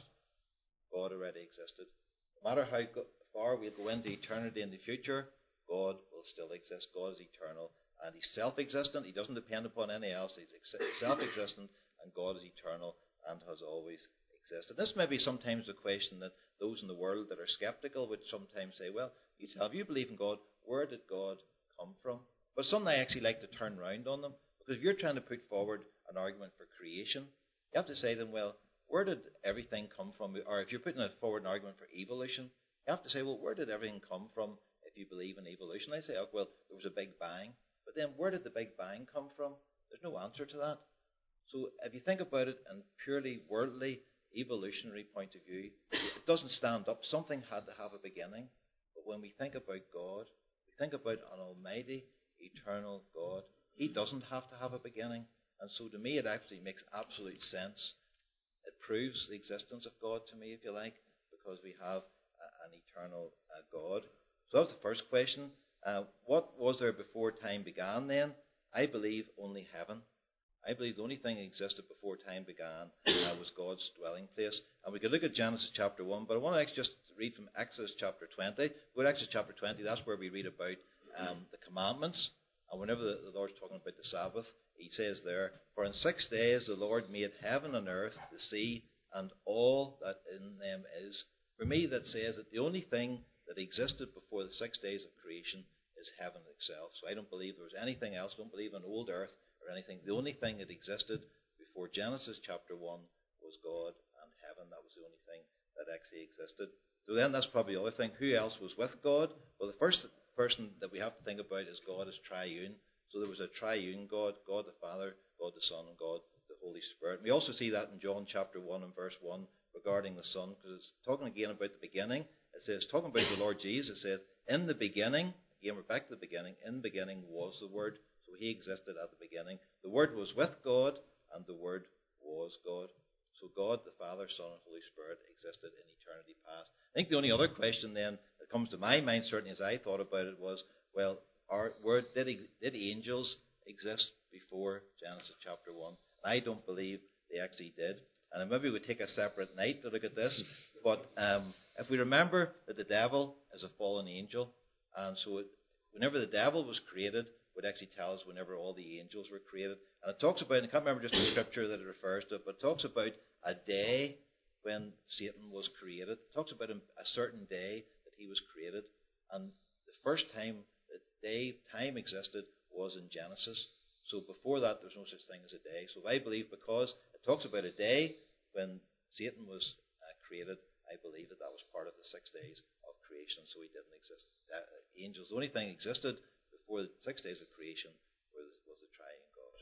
God already existed. No matter how far we'll go into eternity in the future, God will still exist. God is eternal, and he's self-existent. He doesn't depend upon any else. He's self-existent, and God is eternal and has always existed. This may be sometimes the question that those in the world that are skeptical would sometimes say, well, you tell, if you believe in God, where did God come from? But some I actually like to turn round on them, because if you're trying to put forward an argument for creation, you have to say to them, well, where did everything come from? Or if you're putting forward an argument for evolution, you have to say, well, where did everything come from if you believe in evolution? I say, oh, well, there was a big bang. But then where did the big bang come from? There's no answer to that. So if you think about it in purely worldly, evolutionary point of view, it doesn't stand up. Something had to have a beginning. But when we think about God, we think about an almighty, eternal God. He doesn't have to have a beginning. And so to me, it actually makes absolute sense. It proves the existence of God to me, if you like, because we have an eternal uh, God. So that's the first question. Uh, what was there before time began then? I believe only heaven. I believe the only thing that existed before time began uh, was God's dwelling place. And we could look at Genesis chapter one, but I want to actually just read from Exodus chapter twenty. Go to Exodus chapter twenty, that's where we read about um, the commandments. And whenever the, the Lord's talking about the Sabbath, he says there, for in six days the Lord made heaven and earth, the sea, and all that in them is. For me, that says that the only thing that existed before the six days of creation is heaven itself. So I don't believe there was anything else. I don't believe in old earth or anything. The only thing that existed before Genesis chapter one was God and heaven. That was the only thing that actually existed. So then that's probably the other thing. Who else was with God? Well, the first person that we have to think about is God is triune. So there was a triune God, God the Father, God the Son, and God the Holy Spirit. We also see that in John chapter one and verse one regarding the Son, because it's talking again about the beginning. It says, talking about the Lord Jesus, it says, in the beginning, again we're back to the beginning, in the beginning was the Word. So he existed at the beginning. The Word was with God, and the Word was God. So God, the Father, Son, and Holy Spirit existed in eternity past. I think the only other question then that comes to my mind, certainly as I thought about it, was, well, are, were, did, did angels exist before Genesis chapter one? I don't believe they actually did. And maybe we'll take a separate night to look at this. But um, if we remember that the devil is a fallen angel, and so it, whenever the devil was created, it would actually tell us whenever all the angels were created. And it talks about, and I can't remember just the scripture that it refers to, but it talks about a day when Satan was created. It talks about a certain day that he was created. And the first time that day, time existed was in Genesis. So before that, there's no such thing as a day. So I believe because it talks about a day when Satan was uh, created, I believe that that was part of the six days of creation, so he didn't exist. Uh, angels, the only thing existed before the six days of creation was, was the triune God.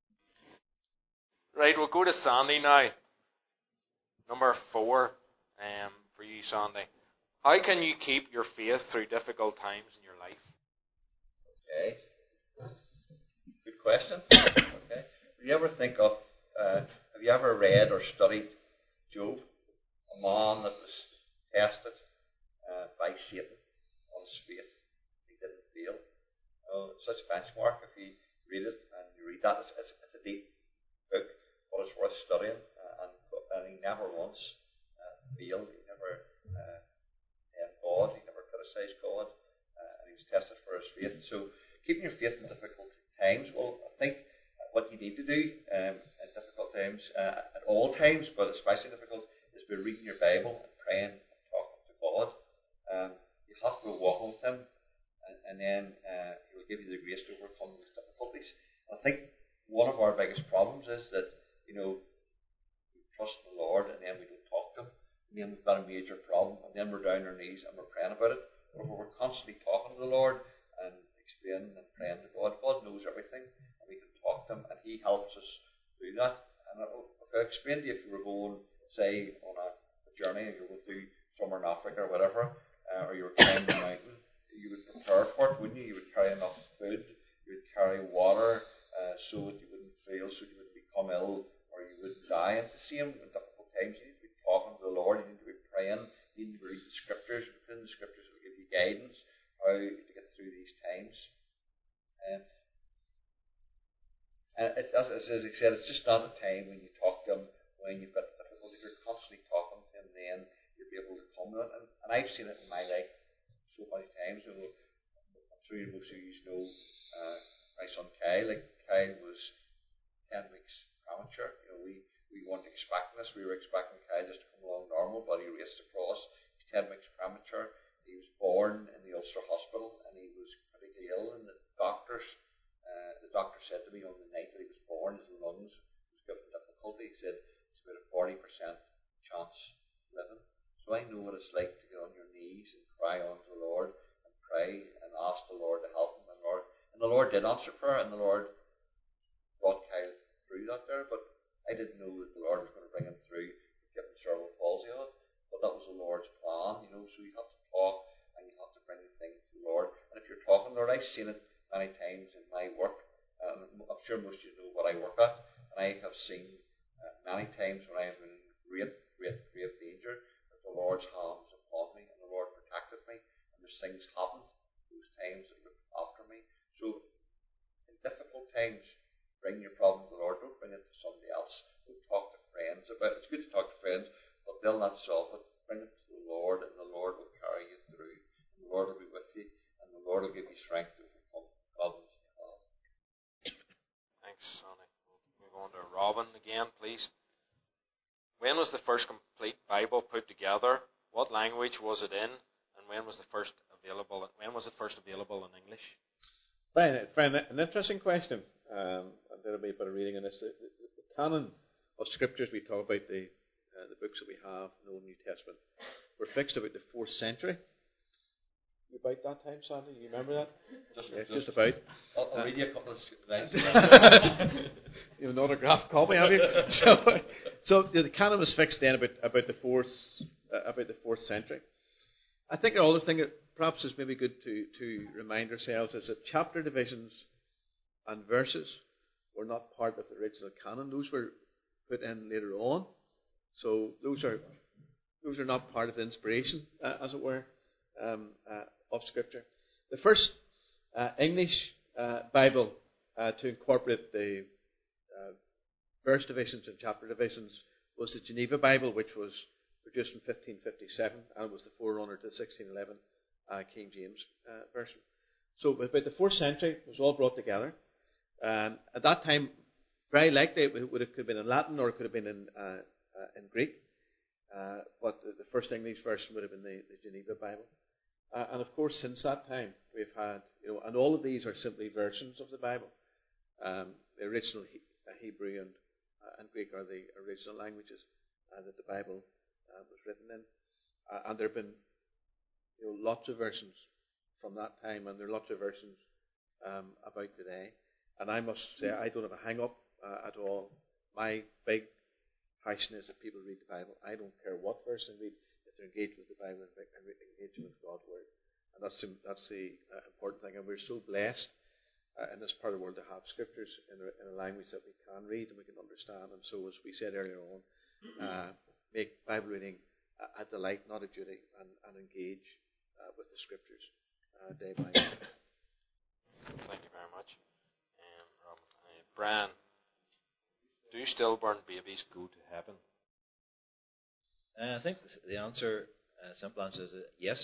Right, we'll go to Sandy now. Number four um, for you, Sandy. How can you keep your faith through difficult times in your life? Okay. Good question. Okay. Do you ever think of, uh, have you ever read or studied Job? A man that was tested uh, by Satan on his faith. He didn't fail. Uh, such a benchmark. If you read it and you read that, it's, it's, it's a deep book, but it's worth studying. Uh, and, and he never once uh, failed. He never uh, named God. He never criticized God. Uh, and he was tested for his faith. So keeping your faith in difficult times, well, I think what you need to do um, in difficult times, uh, at all times, but especially difficult, is by reading your Bible and praying and talking to God. Um, you have to go walking with Him, and, and then uh, He will give you the grace to overcome those difficulties. I think one of our biggest problems is that, you know, we trust the Lord and then we don't talk to Him, and then we've got a major problem, and then we're down on our knees and we're praying about it. But if we're constantly talking to the Lord and explaining and praying to God, God knows everything, and we can talk to Him, and He helps us do that. And if I explained to you, if you were going, say, on a, a journey, and you were going through somewhere in Africa or whatever, uh, or you were climbing a mountain, you would prepare for it, wouldn't you? You would carry enough food, you would carry water, uh, so that you wouldn't fail, so you wouldn't become ill, or you wouldn't die. And it's the same in difficult times. You need to be talking to the Lord, you need to be praying, you need to read the Scriptures, because the Scriptures will give you guidance how to get through these times. Um, and it, as, as I said, it's just not a time when you talk to Him when you've got difficulties. You're constantly talking to Him, then you'll be able to come to it. And, and I've seen it in my life so many times. You know, I'm sure most of you know uh, my son Kyle. Like Kyle was ten weeks premature. You know, we, we weren't expecting this. We were expecting Kyle just to come along normal, but he raced across. He's ten weeks premature. He was born in the Ulster Hospital, and he was critically ill. And the doctors, uh, the doctor said to me on the night that he was born, his lungs was given difficulty. He said it's about a forty percent chance living. So I know what it's like to get on your knees and cry unto the Lord and pray and ask the Lord to help him. And Lord, and the Lord did answer prayer, and the Lord brought Kyle through that there. But I didn't know that the Lord was going to bring him through and give him cerebral palsy on it. But that was the Lord's plan, you know. So you have to talk and you have to bring the thing to the Lord. And if you're talking, Lord, I've seen it many times in my work. Um, I'm sure most of you know what I work at, and I have seen uh, many times when I have been in great, great, great danger, that the Lord's hand was upon me, and the Lord protected me, and there's things happened those times that looked after me. So in difficult times, bring your problem to the Lord. Don't bring it to somebody else. Don't talk to friends about it. It's good to talk to friends, but they'll not solve it. Bring it to the Lord, and the Lord will carry you through. And the Lord will be with you, and the Lord will give you strength to overcome problems you have. Thanks, Sonny. We'll move on to Robin again, please. When was the first complete Bible put together? What language was it in? And when was the first available? When was it first available in English? Brian, Brian, an interesting question. Um, I did a bit of reading on this. The, the, the canon of scriptures, we talk about the uh, the books that we have in the Old New Testament, were fixed about the fourth century. You about that time, Sandy? You remember that? Just, yeah, just, just about. I'll, I'll uh, read you a couple of lines. You have an autographed copy, have you? so, so the canon was fixed then about about the fourth uh, about the fourth century. I think the other thing that perhaps is maybe good to to remind ourselves is that chapter divisions and verses were not part of the original canon. Those were put in later on. So those are those are not part of the inspiration, uh, as it were, um, uh, of Scripture. The first uh, English uh, Bible uh, to incorporate the uh, verse divisions and chapter divisions was the Geneva Bible, which was produced in fifteen fifty-seven, and was the forerunner to the sixteen eleven uh, King James uh, version. So about the fourth century, it was all brought together. Um, at that time, very likely it would have, could have been in Latin, or it could have been in uh, uh, in Greek. Uh, but the, the first English version would have been the, the Geneva Bible. Uh, and of course, since that time, we've had, you know, and all of these are simply versions of the Bible. Um, the original he, uh, Hebrew and, uh, and Greek are the original languages uh, that the Bible uh, was written in. Uh, and there have been, you know, lots of versions from that time, and there are lots of versions um, about today. And I must say, I don't have a hang-up uh, at all. My big passion is that people read the Bible. I don't care what verse they read, if they're engaged with the Bible and engaging with God's Word. And that's the, that's the uh, important thing. And we're so blessed uh, in this part of the world to have scriptures in a, in a language that we can read and we can understand. And so, as we said earlier on, uh, make Bible reading a, a delight, not a duty, and, and engage uh, with the scriptures uh, day by day. Thank you very much, um, Robin. Uh, Brian, do stillborn babies go to heaven? Uh, I think the answer, uh, simple answer is uh, yes.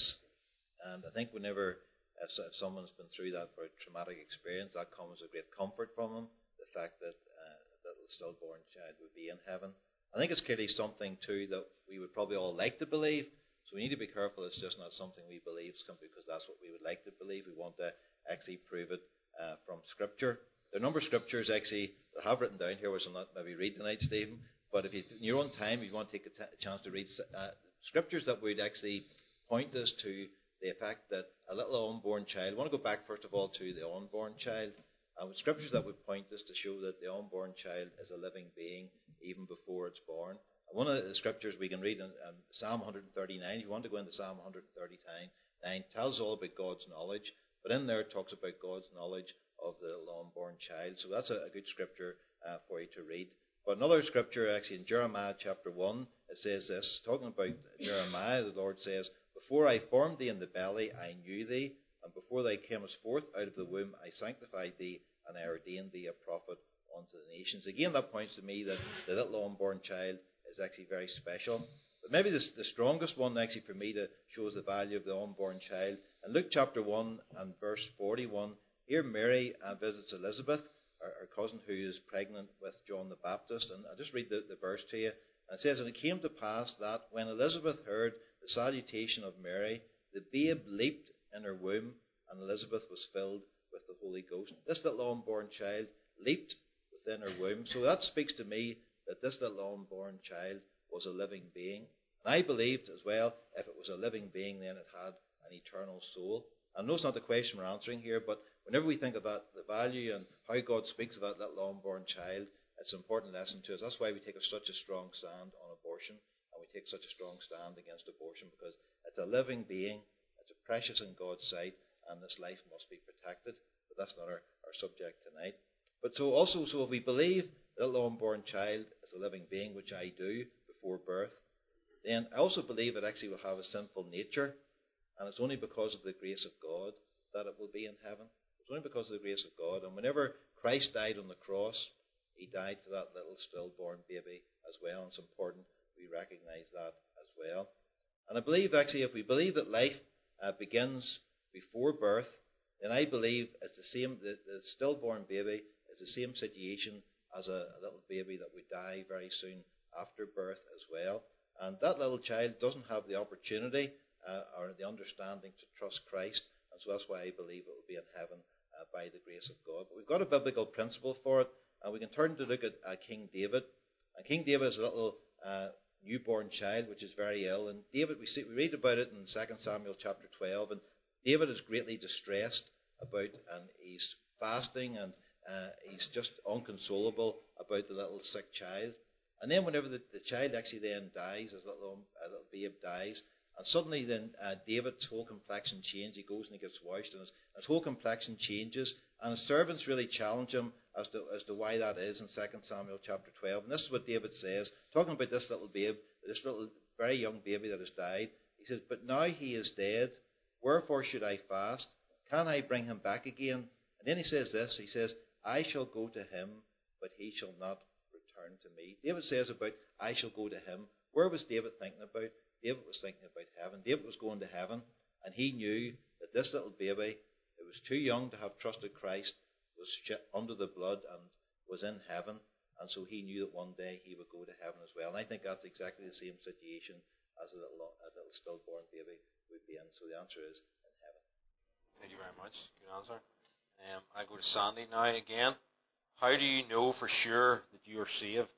And I think whenever if, if someone's been through that very traumatic experience, that comes with great comfort from them. The fact that uh, that the stillborn child would be in heaven. I think it's clearly something too that we would probably all like to believe. So we need to be careful. It's just not something we believe simply because that's what we would like to believe. We want to actually prove it uh, from Scripture. There are a number of scriptures actually that I have written down here, which I'll not maybe read tonight, Stephen. But if you, in your own time, if you want to take a, t- a chance to read uh, scriptures that would actually point us to the fact that a little unborn child, I want to go back first of all to the unborn child, and with scriptures that would point us to show that the unborn child is a living being even before it's born. And one of the scriptures we can read in, in Psalm one thirty-nine, if you want to go into Psalm one thirty-nine, tells all about God's knowledge, but in there it talks about God's knowledge of the little unborn child. So that's a, a good scripture uh, for you to read. But another scripture, actually, in Jeremiah chapter one, it says this, talking about Jeremiah, the Lord says, "Before I formed thee in the belly, I knew thee, and before thou camest forth out of the womb, I sanctified thee, and I ordained thee a prophet unto the nations." Again, that points to me that the little unborn child is actually very special. But maybe the, the strongest one, actually, for me to show us the value of the unborn child, in Luke chapter one and verse forty-one, here Mary uh, visits Elizabeth, her cousin who is pregnant with John the Baptist. And I'll just read the, the verse to you. And it says, "And it came to pass that when Elizabeth heard the salutation of Mary, the babe leaped in her womb, and Elizabeth was filled with the Holy Ghost." This little unborn child leaped within her womb. So that speaks to me that this little unborn child was a living being. And I believed as well, if it was a living being, then it had an eternal soul. I know it's not the question we're answering here, but whenever we think about the value and how God speaks about that little unborn child, it's an important lesson to us. That's why we take a, such a strong stand on abortion, and we take such a strong stand against abortion, because it's a living being, it's a precious in God's sight, and this life must be protected. But that's not our, our subject tonight. But so also, so if we believe the little unborn child is a living being, which I do before birth, then I also believe it actually will have a sinful nature. And it's only because of the grace of God that it will be in heaven. It's only because of the grace of God. And whenever Christ died on the cross, he died for that little stillborn baby as well. And it's important we recognize that as well. And I believe actually if we believe that life uh, begins before birth, then I believe it's the same, the, the stillborn baby is the same situation as a, a little baby that would die very soon after birth as well. And that little child doesn't have the opportunity Uh, or the understanding to trust Christ, and so that's why I believe it will be in heaven uh, by the grace of God. But we've got a biblical principle for it, and we can turn to look at uh, King David. And King David is a little uh, newborn child which is very ill, and David, we see we read about it in Second Samuel chapter twelve, and David is greatly distressed about, and he's fasting, and uh, he's just inconsolable about the little sick child. And then whenever the, the child actually then dies, his little, uh, little babe dies. And suddenly then uh, David's whole complexion changes. He goes and he gets washed, and his, his whole complexion changes. And his servants really challenge him as to as to why that is in Second Samuel chapter twelve. And this is what David says, talking about this little babe, this little very young baby that has died. He says, "But now he is dead. Wherefore should I fast? Can I bring him back again?" And then he says this, he says, "I shall go to him, but he shall not return to me." David says about, "I shall go to him." Where was David thinking about? David was thinking about heaven. David was going to heaven, and he knew that this little baby, who was too young to have trusted Christ, was under the blood and was in heaven, and so he knew that one day he would go to heaven as well. And I think that's exactly the same situation as a little, a little stillborn baby would be in. So the answer is in heaven. Thank you very much. Good answer. Um, I go to Sandy now again. How do you know for sure that you are saved?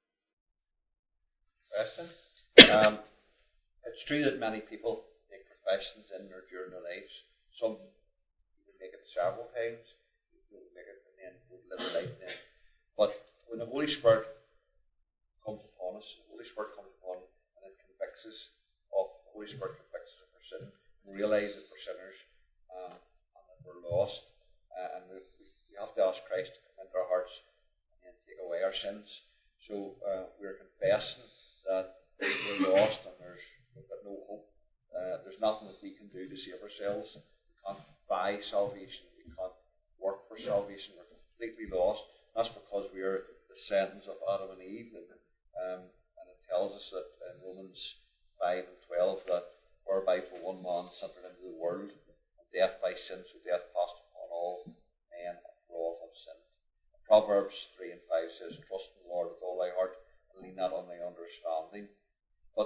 Question. Um, It's true that many people make professions in or during their lives. Some even make it several times. People make it and then go live a life then. But when the Holy Spirit comes upon us, the Holy Spirit comes upon us and it convicts us of, the Holy Spirit convicts us of our sin. We realise that we're sinners uh, and that we're lost. Uh, and we, we have to ask Christ to come into our hearts and take away our sins. So uh, we're confessing that we're lost and there's we've got no hope. Uh, there's nothing that we can do to save ourselves. We can't buy salvation. We can't work for salvation. We're completely lost. That's because we are descendants of Adam and Eve. And, um, and it tells us that in Romans five and twelve that whereby for one man entered into the world, and death by sin, so death passed upon all men, for all have sinned. Proverbs three and five says, trust in the Lord with all thy heart, and lean not on thy understanding. But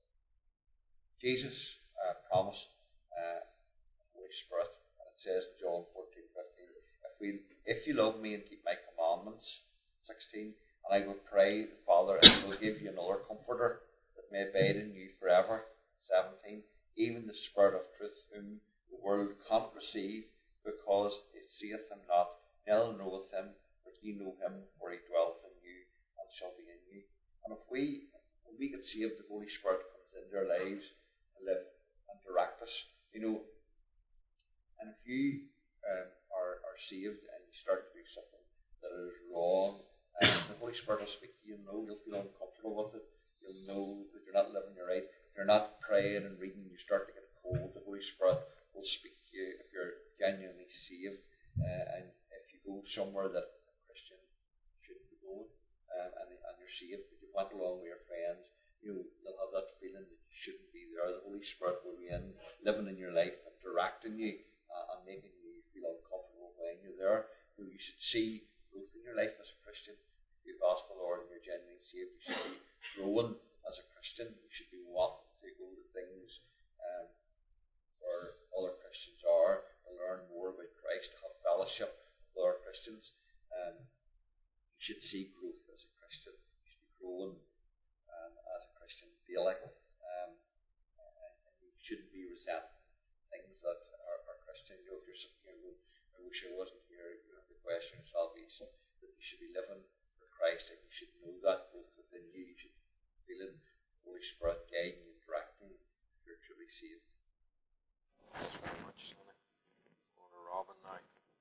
Jesus uh, promised uh, the Holy Spirit, and it says in John fourteen fifteen, if we, if you love me and keep my commandments, sixteen, and I will pray the Father, and he will give you another comforter that may abide in you forever, seventeen, even the Spirit of truth, whom the world can't receive, because it seeth him not, neither knoweth him, but ye know him, for he dwelleth in you, and shall be in you. And if we, when we get saved, the Holy Spirit comes into our lives to live and direct us. You know, and if you um, are, are saved and you start to do something that is wrong, um, the Holy Spirit will speak to you. You'll know, you'll feel uncomfortable with it. You'll know that you're not living your right. If you're not praying and reading, you start to get a cold. The Holy Spirit will speak to you if you're genuinely saved. Uh, and if you go somewhere that a Christian shouldn't be going, um, and, and you're saved, but you went along with your friends, you know, they'll have that feeling that you shouldn't be there. The Holy Spirit will be in, living in your life and directing you uh, and making you feel uncomfortable when you're there. You know, you should see growth in your life as a Christian. If you've asked the Lord and you're genuinely saved, you should be growing as a Christian. You should be wanting to go to things um, where other Christians are, to learn more about Christ, to have fellowship with other Christians. Um, you should see growth as a Christian. You should be growing um, as a Christian daily. Um, and, and you shouldn't be resenting things that are, are Christian. You know, if you're sitting here going, I wish I wasn't here, you have to question your salvation, that you should be living with Christ, and you should know that growth within you. You should feel the Holy Spirit guiding you and directing you if you're truly saved. Thanks very much, Sonny. Going to Robin now.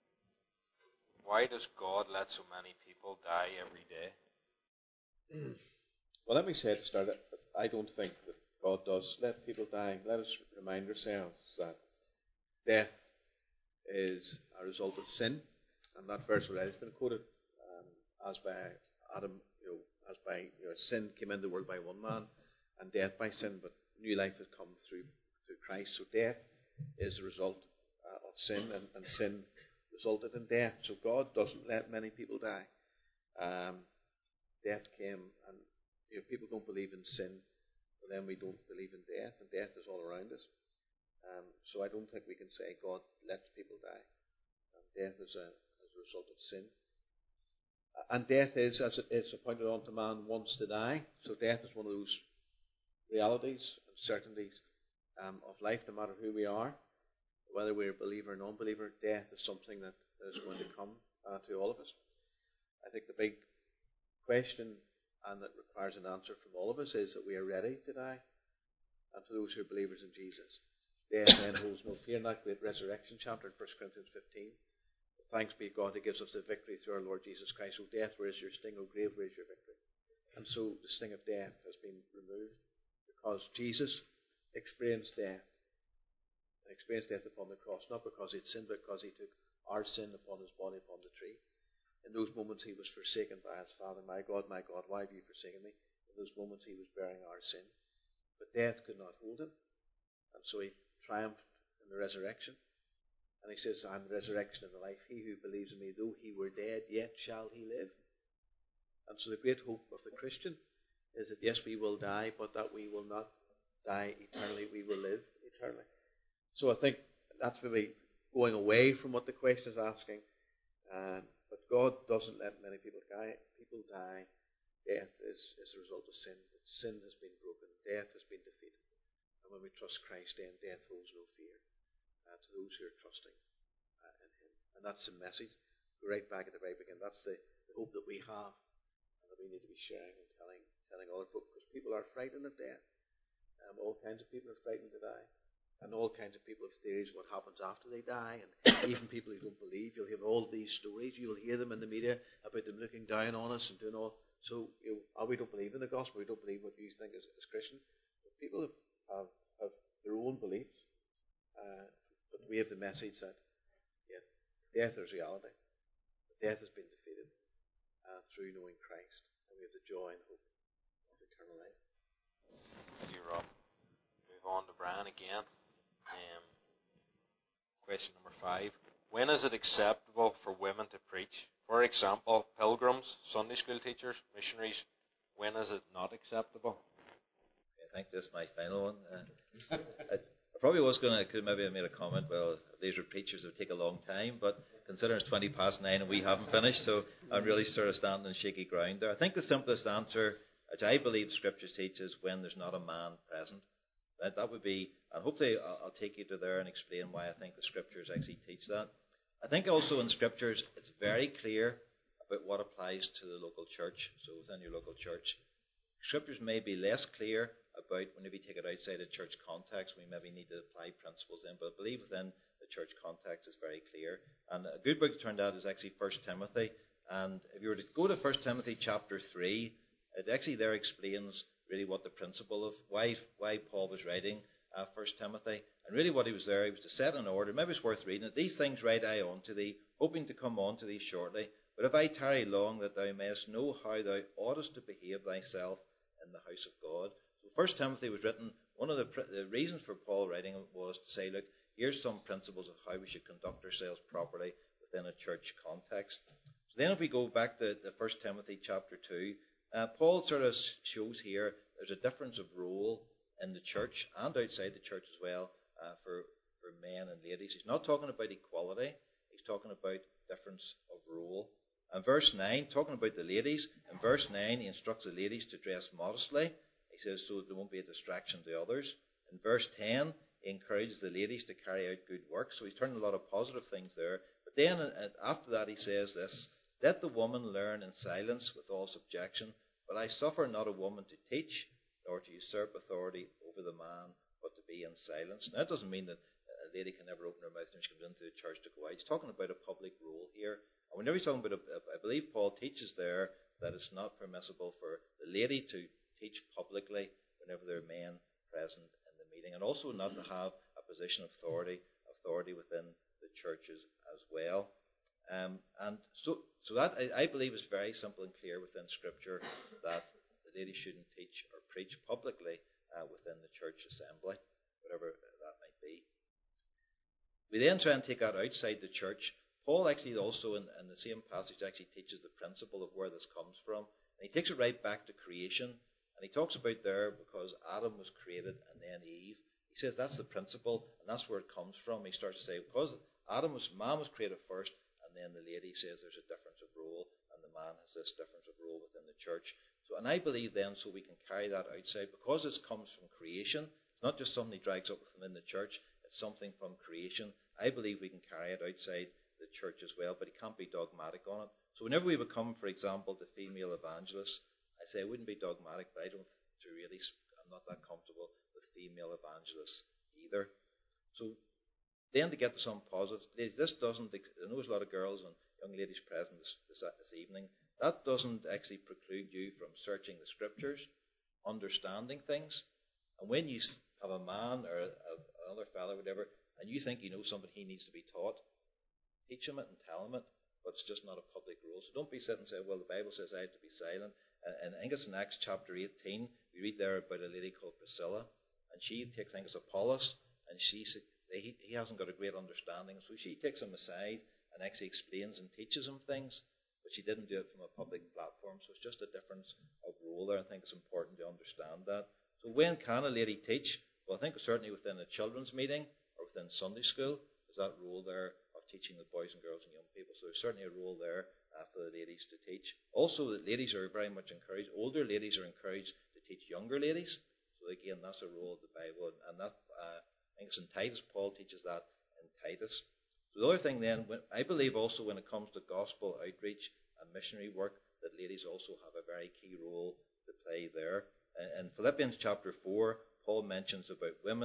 Why does God let so many people die every day? Well, let me say at the start that I don't think that God does let people die. Let us remind ourselves that death is a result of sin, and that verse already has been quoted um, as by Adam, you know, as by you know, sin came into the world by one man, and death by sin, but new life has come through through Christ. So death is the result uh, of sin, and, and sin resulted in death. So God doesn't let many people die. Um, death came, and you know, people don't believe in sin, but then we don't believe in death, and death is all around us. Um, so I don't think we can say God lets people die. Um, death is a, as a result of sin. And death is, as it is appointed unto man, wants to die. So death is one of those realities and certainties um, of life, no matter who we are, whether we're a believer or non-believer. Death is something that is going to come uh, to all of us. I think the big question, and that requires an answer from all of us, is that we are ready to die. And for those who are believers in Jesus, death then holds no fear. In that great resurrection chapter in First Corinthians fifteen, thanks be God who gives us the victory through our Lord Jesus Christ. O death, where is your sting? O grave, where is your victory? And so the sting of death has been removed because Jesus experienced death. He experienced death upon the cross, not because he had sinned, but because he took our sin upon his body upon the tree. In those moments he was forsaken by his Father. My God, my God, why have you forsaken me? In those moments he was bearing our sin. But death could not hold him. And so he triumphed in the resurrection. And he says, I am the resurrection and the life. He who believes in me, though he were dead, yet shall he live. And so the great hope of the Christian is that, yes, we will die, but that we will not die eternally. We will live eternally. So I think that's maybe going away from what the question is asking. Um, but God doesn't let many people die. People die. Death is, is a result of sin. But sin has been broken. Death has been defeated. And when we trust Christ, then death holds no fear uh, to those who are trusting uh, in Him. And that's the message. Right back at the very beginning. That's the, the hope that we have and that we need to be sharing and telling telling other folk, because people are frightened of death. Um, all kinds of people are frightened to die. and all kinds of people have theories what happens after they die, and even people who don't believe. You'll hear all these stories. You'll hear them in the media about them looking down on us and doing all. So you know, oh, we don't believe in the gospel. We don't believe what you think as, as Christians. But people have, have, have their own beliefs. Uh, but we have the message that yeah, death is reality. Death has been defeated uh, through knowing Christ, and we have the joy and hope of eternal life. Thank you, Rob. Move on to Brian again. Um, question number five. When is it acceptable for women to preach? For example, pilgrims, Sunday school teachers, missionaries. When is it not acceptable? I think this is my final one. Uh, I, I probably was going to, could maybe have made a comment, well, if these were preachers, it would take a long time, but considering it's twenty past nine and we haven't finished, so I'm really sort of standing on shaky ground there. I think the simplest answer, which I believe Scripture teaches, when there's not a man present. That, that would be, and hopefully I'll, I'll take you to there and explain why I think the Scriptures actually teach that. I think also in Scriptures it's very clear about what applies to the local church, so within your local church. Scriptures may be less clear about whenever you take it outside a church context, we maybe need to apply principles in, but I believe within the church context is very clear. And a good book to turn to is actually First Timothy. And if you were to go to First Timothy chapter three, it actually there explains really what the principle of why why Paul was writing uh, First Timothy, and really what he was there, he was to set in order. Maybe it's worth reading it. These things write I unto thee, hoping to come on to thee shortly. But if I tarry long, that thou mayest know how thou oughtest to behave thyself in the house of God. So First Timothy was written. One of the, pr- the reasons for Paul writing it was to say, look, here's some principles of how we should conduct ourselves properly within a church context. So then, if we go back to the First Timothy chapter two. Uh, Paul sort of shows here there's a difference of role in the church and outside the church as well uh, for, for men and ladies. He's not talking about equality. He's talking about difference of role. In verse nine, talking about the ladies, in verse nine he instructs the ladies to dress modestly. He says so that there won't be a distraction to others. In verse ten, he encourages the ladies to carry out good work. So he's turning a lot of positive things there. But then uh, after that he says this, let the woman learn in silence with all subjection. But I suffer not a woman to teach, nor to usurp authority over the man, but to be in silence. Now, that doesn't mean that a lady can never open her mouth when she comes into the church to go out. He's talking about a public role here. And whenever he's talking about, a, I believe Paul teaches there that it's not permissible for the lady to teach publicly whenever there are men present in the meeting, and also not to have a position of authority, authority within the churches as well. Um, and so, so that I, I believe is very simple and clear within Scripture that the lady shouldn't teach or preach publicly uh, within the church assembly, whatever that might be. We then try and take that outside the church. Paul actually also in, in the same passage actually teaches the principle of where this comes from. And he takes it right back to creation. And he talks about there because Adam was created and then Eve. He says that's the principle and that's where it comes from. He starts to say because Adam was, man was created first, and then the lady says there's a difference of role, and the man has this difference of role within the church. So, and I believe then, so we can carry that outside, because this comes from creation. It's not just something he drags up within the church, it's something from creation. I believe we can carry it outside the church as well, but he can't be dogmatic on it. So whenever we become, for example, the female evangelists, I say I wouldn't be dogmatic, but I don't really, I'm not that comfortable with female evangelists either. So then to get to some positives, this doesn't, I know there's a lot of girls and young ladies present this, this, this evening, that doesn't actually preclude you from searching the Scriptures, understanding things. And when you have a man or a, a, another fellow, whatever, and you think you know something he needs to be taught, teach him it and tell him it, but it's just not a public rule. So don't be sitting and say, well, the Bible says I have to be silent. And, and I think it's in Acts chapter eighteen, we read there about a lady called Priscilla, and she takes, I think it's Apollos, and she he, he hasn't got a great understanding, so she takes him aside and actually explains and teaches him things, but she didn't do it from a public platform. So it's just a difference of role there. I think it's important to understand that. So when can a lady teach? Well, I think certainly within a children's meeting or within Sunday school, there's that role there of teaching the boys and girls and young people. So there's certainly a role there uh, for the ladies to teach. Also, the ladies are very much encouraged. Older ladies are encouraged to teach younger ladies. So again, that's a role of the Bible, and that uh, I think it's in Titus. Paul teaches that in Titus. So the other thing then, when, I believe also when it comes to gospel outreach and missionary work, that ladies also have a very key role to play there. In Philippians chapter four, Paul mentions about women which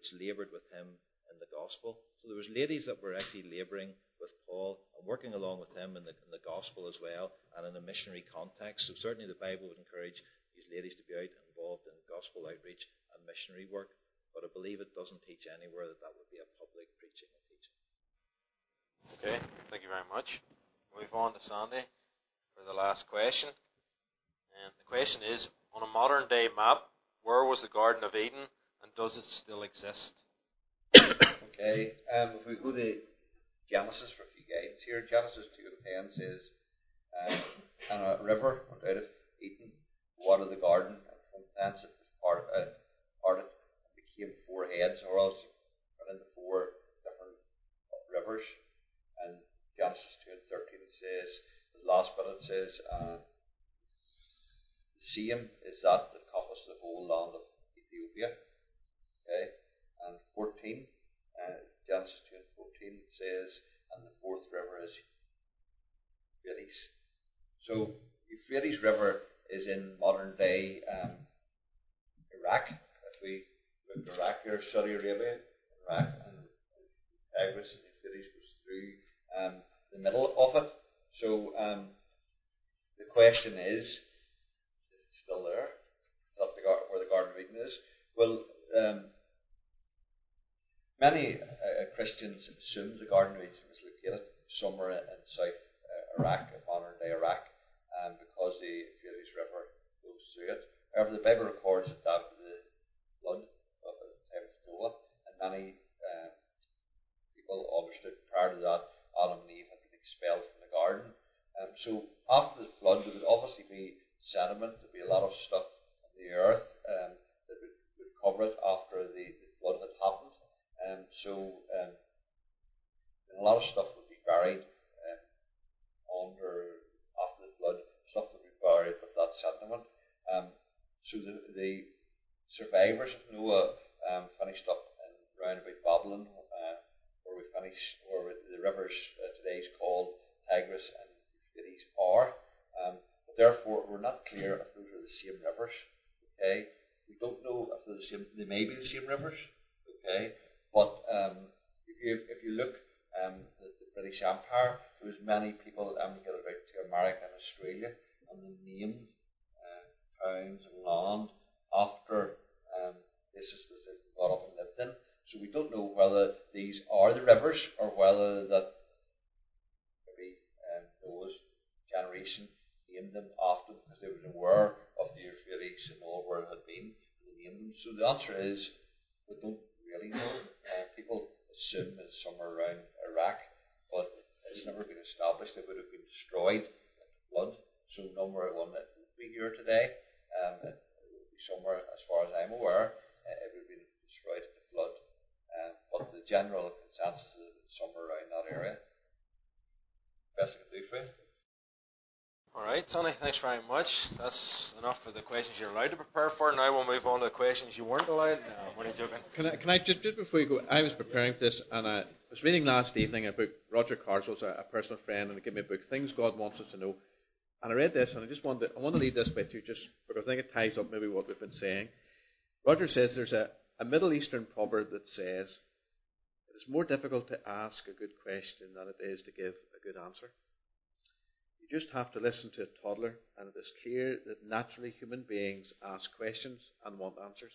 which laboured with him in the gospel. So there was ladies that were actually labouring with Paul and working along with him in the, in the gospel as well, and in a missionary context. So certainly the Bible would encourage these ladies to be out involved in gospel outreach and missionary work. But I believe it doesn't teach anywhere that that would be a public preaching and teaching. Okay, thank you very much. Move on to Sandy for the last question. And the question is, on a modern day map, where was the Garden of Eden, and does it still exist? Okay, um, if we go to Genesis for a few guidance here, Genesis two and ten says, um, and a river went out of Eden, watered the garden, and from thence it was part, uh, parted and became four heads, or else went into four different rivers. And Genesis two and thirteen says, the last bit it says, uh, the same is that that compassed the whole land of Ethiopia. Okay, and fourteen, uh, Genesis two and fourteen says, and the fourth river is Euphrates. So Euphrates River is in modern day um, Iraq. If we look at Iraq here, Saudi Arabia, Iraq, and Tigris and Euphrates goes through um, the middle of it. So um, the question is, is it still there? Is that the, where the Garden of Eden is? Well, um, many uh, Christians assume the Garden of Eden is located somewhere in South uh, Iraq, in modern day Iraq, um, because the Euphrates River flows through it. However, the Bible records that after the flood of the time of Noah, and many uh, people understood prior to that Adam and Eve had been expelled from the garden. Um, so after the flood, there would obviously be sediment, there would be a lot of stuff on the earth um, that would, would cover it after the, the flood had happened. Um, so um, a lot of stuff would be buried um, under, after the flood, stuff would be buried with that sediment. Um, so the, the survivors of Noah um, finished up in round about Babylon, uh, where we finish, where the rivers uh, today is called Tigris and Euphrates are. Um, but therefore, we're not clear if those are the same rivers. Okay, we don't know if they're the same. They may be the same rivers. Okay, but um, if you if you look um, at the British Empire, there was many people emigrated out to America and Australia, and they named uh, towns and land after um, places that they got up and lived in. So we don't know whether these are the rivers or whether that maybe um, Noah's generation named them after because they were aware of the Euphrates and all where it had been, and they named them. So the answer is we don't really know. Uh, people assume it's somewhere around Iraq, but it's never been established. It would have been destroyed at the flood. So number one, it would be here today. Um, it, it would be somewhere, as far as I'm aware, uh, it would have been destroyed at the flood. Uh, but the general consensus is it's somewhere around that area. Best I can do for you. Alright, Sonny, thanks very much. That's enough for the questions you're allowed to prepare for. Now we'll move on to the questions you weren't allowed. No, I'm only joking. Can I, can I just, just before you go, I was preparing for this, and I was reading last evening a book, Roger Carswell's a, a personal friend, and he gave me a book, Things God Wants Us to Know. And I read this, and I just wanted to, I want to leave this with you, just because I think it ties up maybe what we've been saying. Roger says there's a, a Middle Eastern proverb that says, it is more difficult to ask a good question than it is to give a good answer. You just have to listen to a toddler, and it is clear that naturally human beings ask questions and want answers.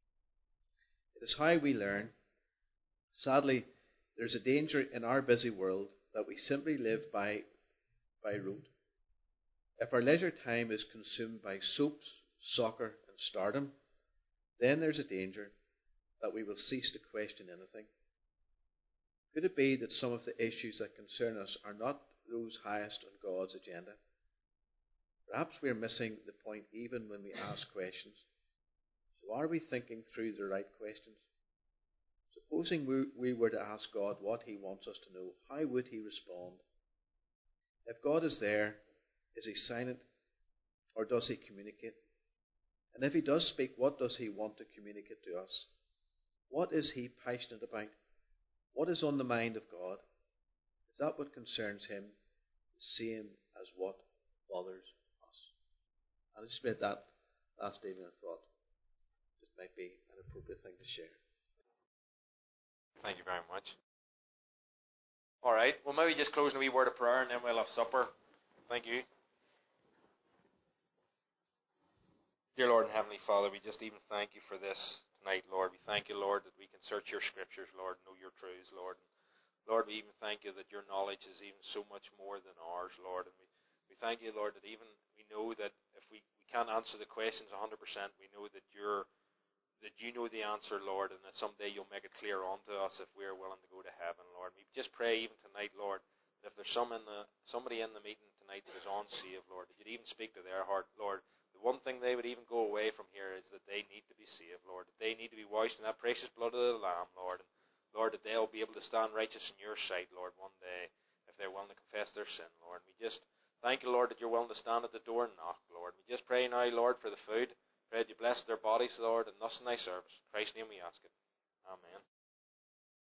It is how we learn. Sadly, there is a danger in our busy world that we simply live by, by rote. If our leisure time is consumed by soaps, soccer, and stardom, then there's a danger that we will cease to question anything. Could it be that some of the issues that concern us are not those highest on God's agenda? Perhaps we are missing the point even when we ask questions. So are we thinking through the right questions? Supposing we, we were to ask God what He wants us to know, how would He respond? If God is there, is He silent, or does He communicate? And if He does speak, what does He want to communicate to us? What is He passionate about? What is on the mind of God? Is that what concerns Him, the same as what bothers us? I just read that last evening and thought it might be an appropriate thing to share. Thank you very much. All right. Well, maybe just closing a wee word of prayer, and then we'll have supper. Thank you. Dear Lord and Heavenly Father, we just even thank you for this tonight, Lord. We thank you, Lord, that we can search your scriptures, Lord, know your truths, Lord. Lord, we even thank you that your knowledge is even so much more than ours, Lord. And we, we thank you, Lord, that even we know that if we, we can't answer the questions one hundred percent, we know that you're that you know the answer, Lord, and that someday you'll make it clear unto us if we're willing to go to heaven, Lord. We just pray even tonight, Lord, that if there's some in the, somebody in the meeting tonight that is unsaved, Lord, that you'd even speak to their heart, Lord. The one thing they would even go away from here is that they need to be saved, Lord, that they need to be washed in that precious blood of the Lamb, Lord, and Lord, that they'll be able to stand righteous in your sight, Lord, one day, if they're willing to confess their sin, Lord. And we just thank you, Lord, that you're willing to stand at the door and knock, Lord. We just pray now, Lord, for the food. Pray that you bless their bodies, Lord, and thus in thy service. In Christ's name we ask it. Amen.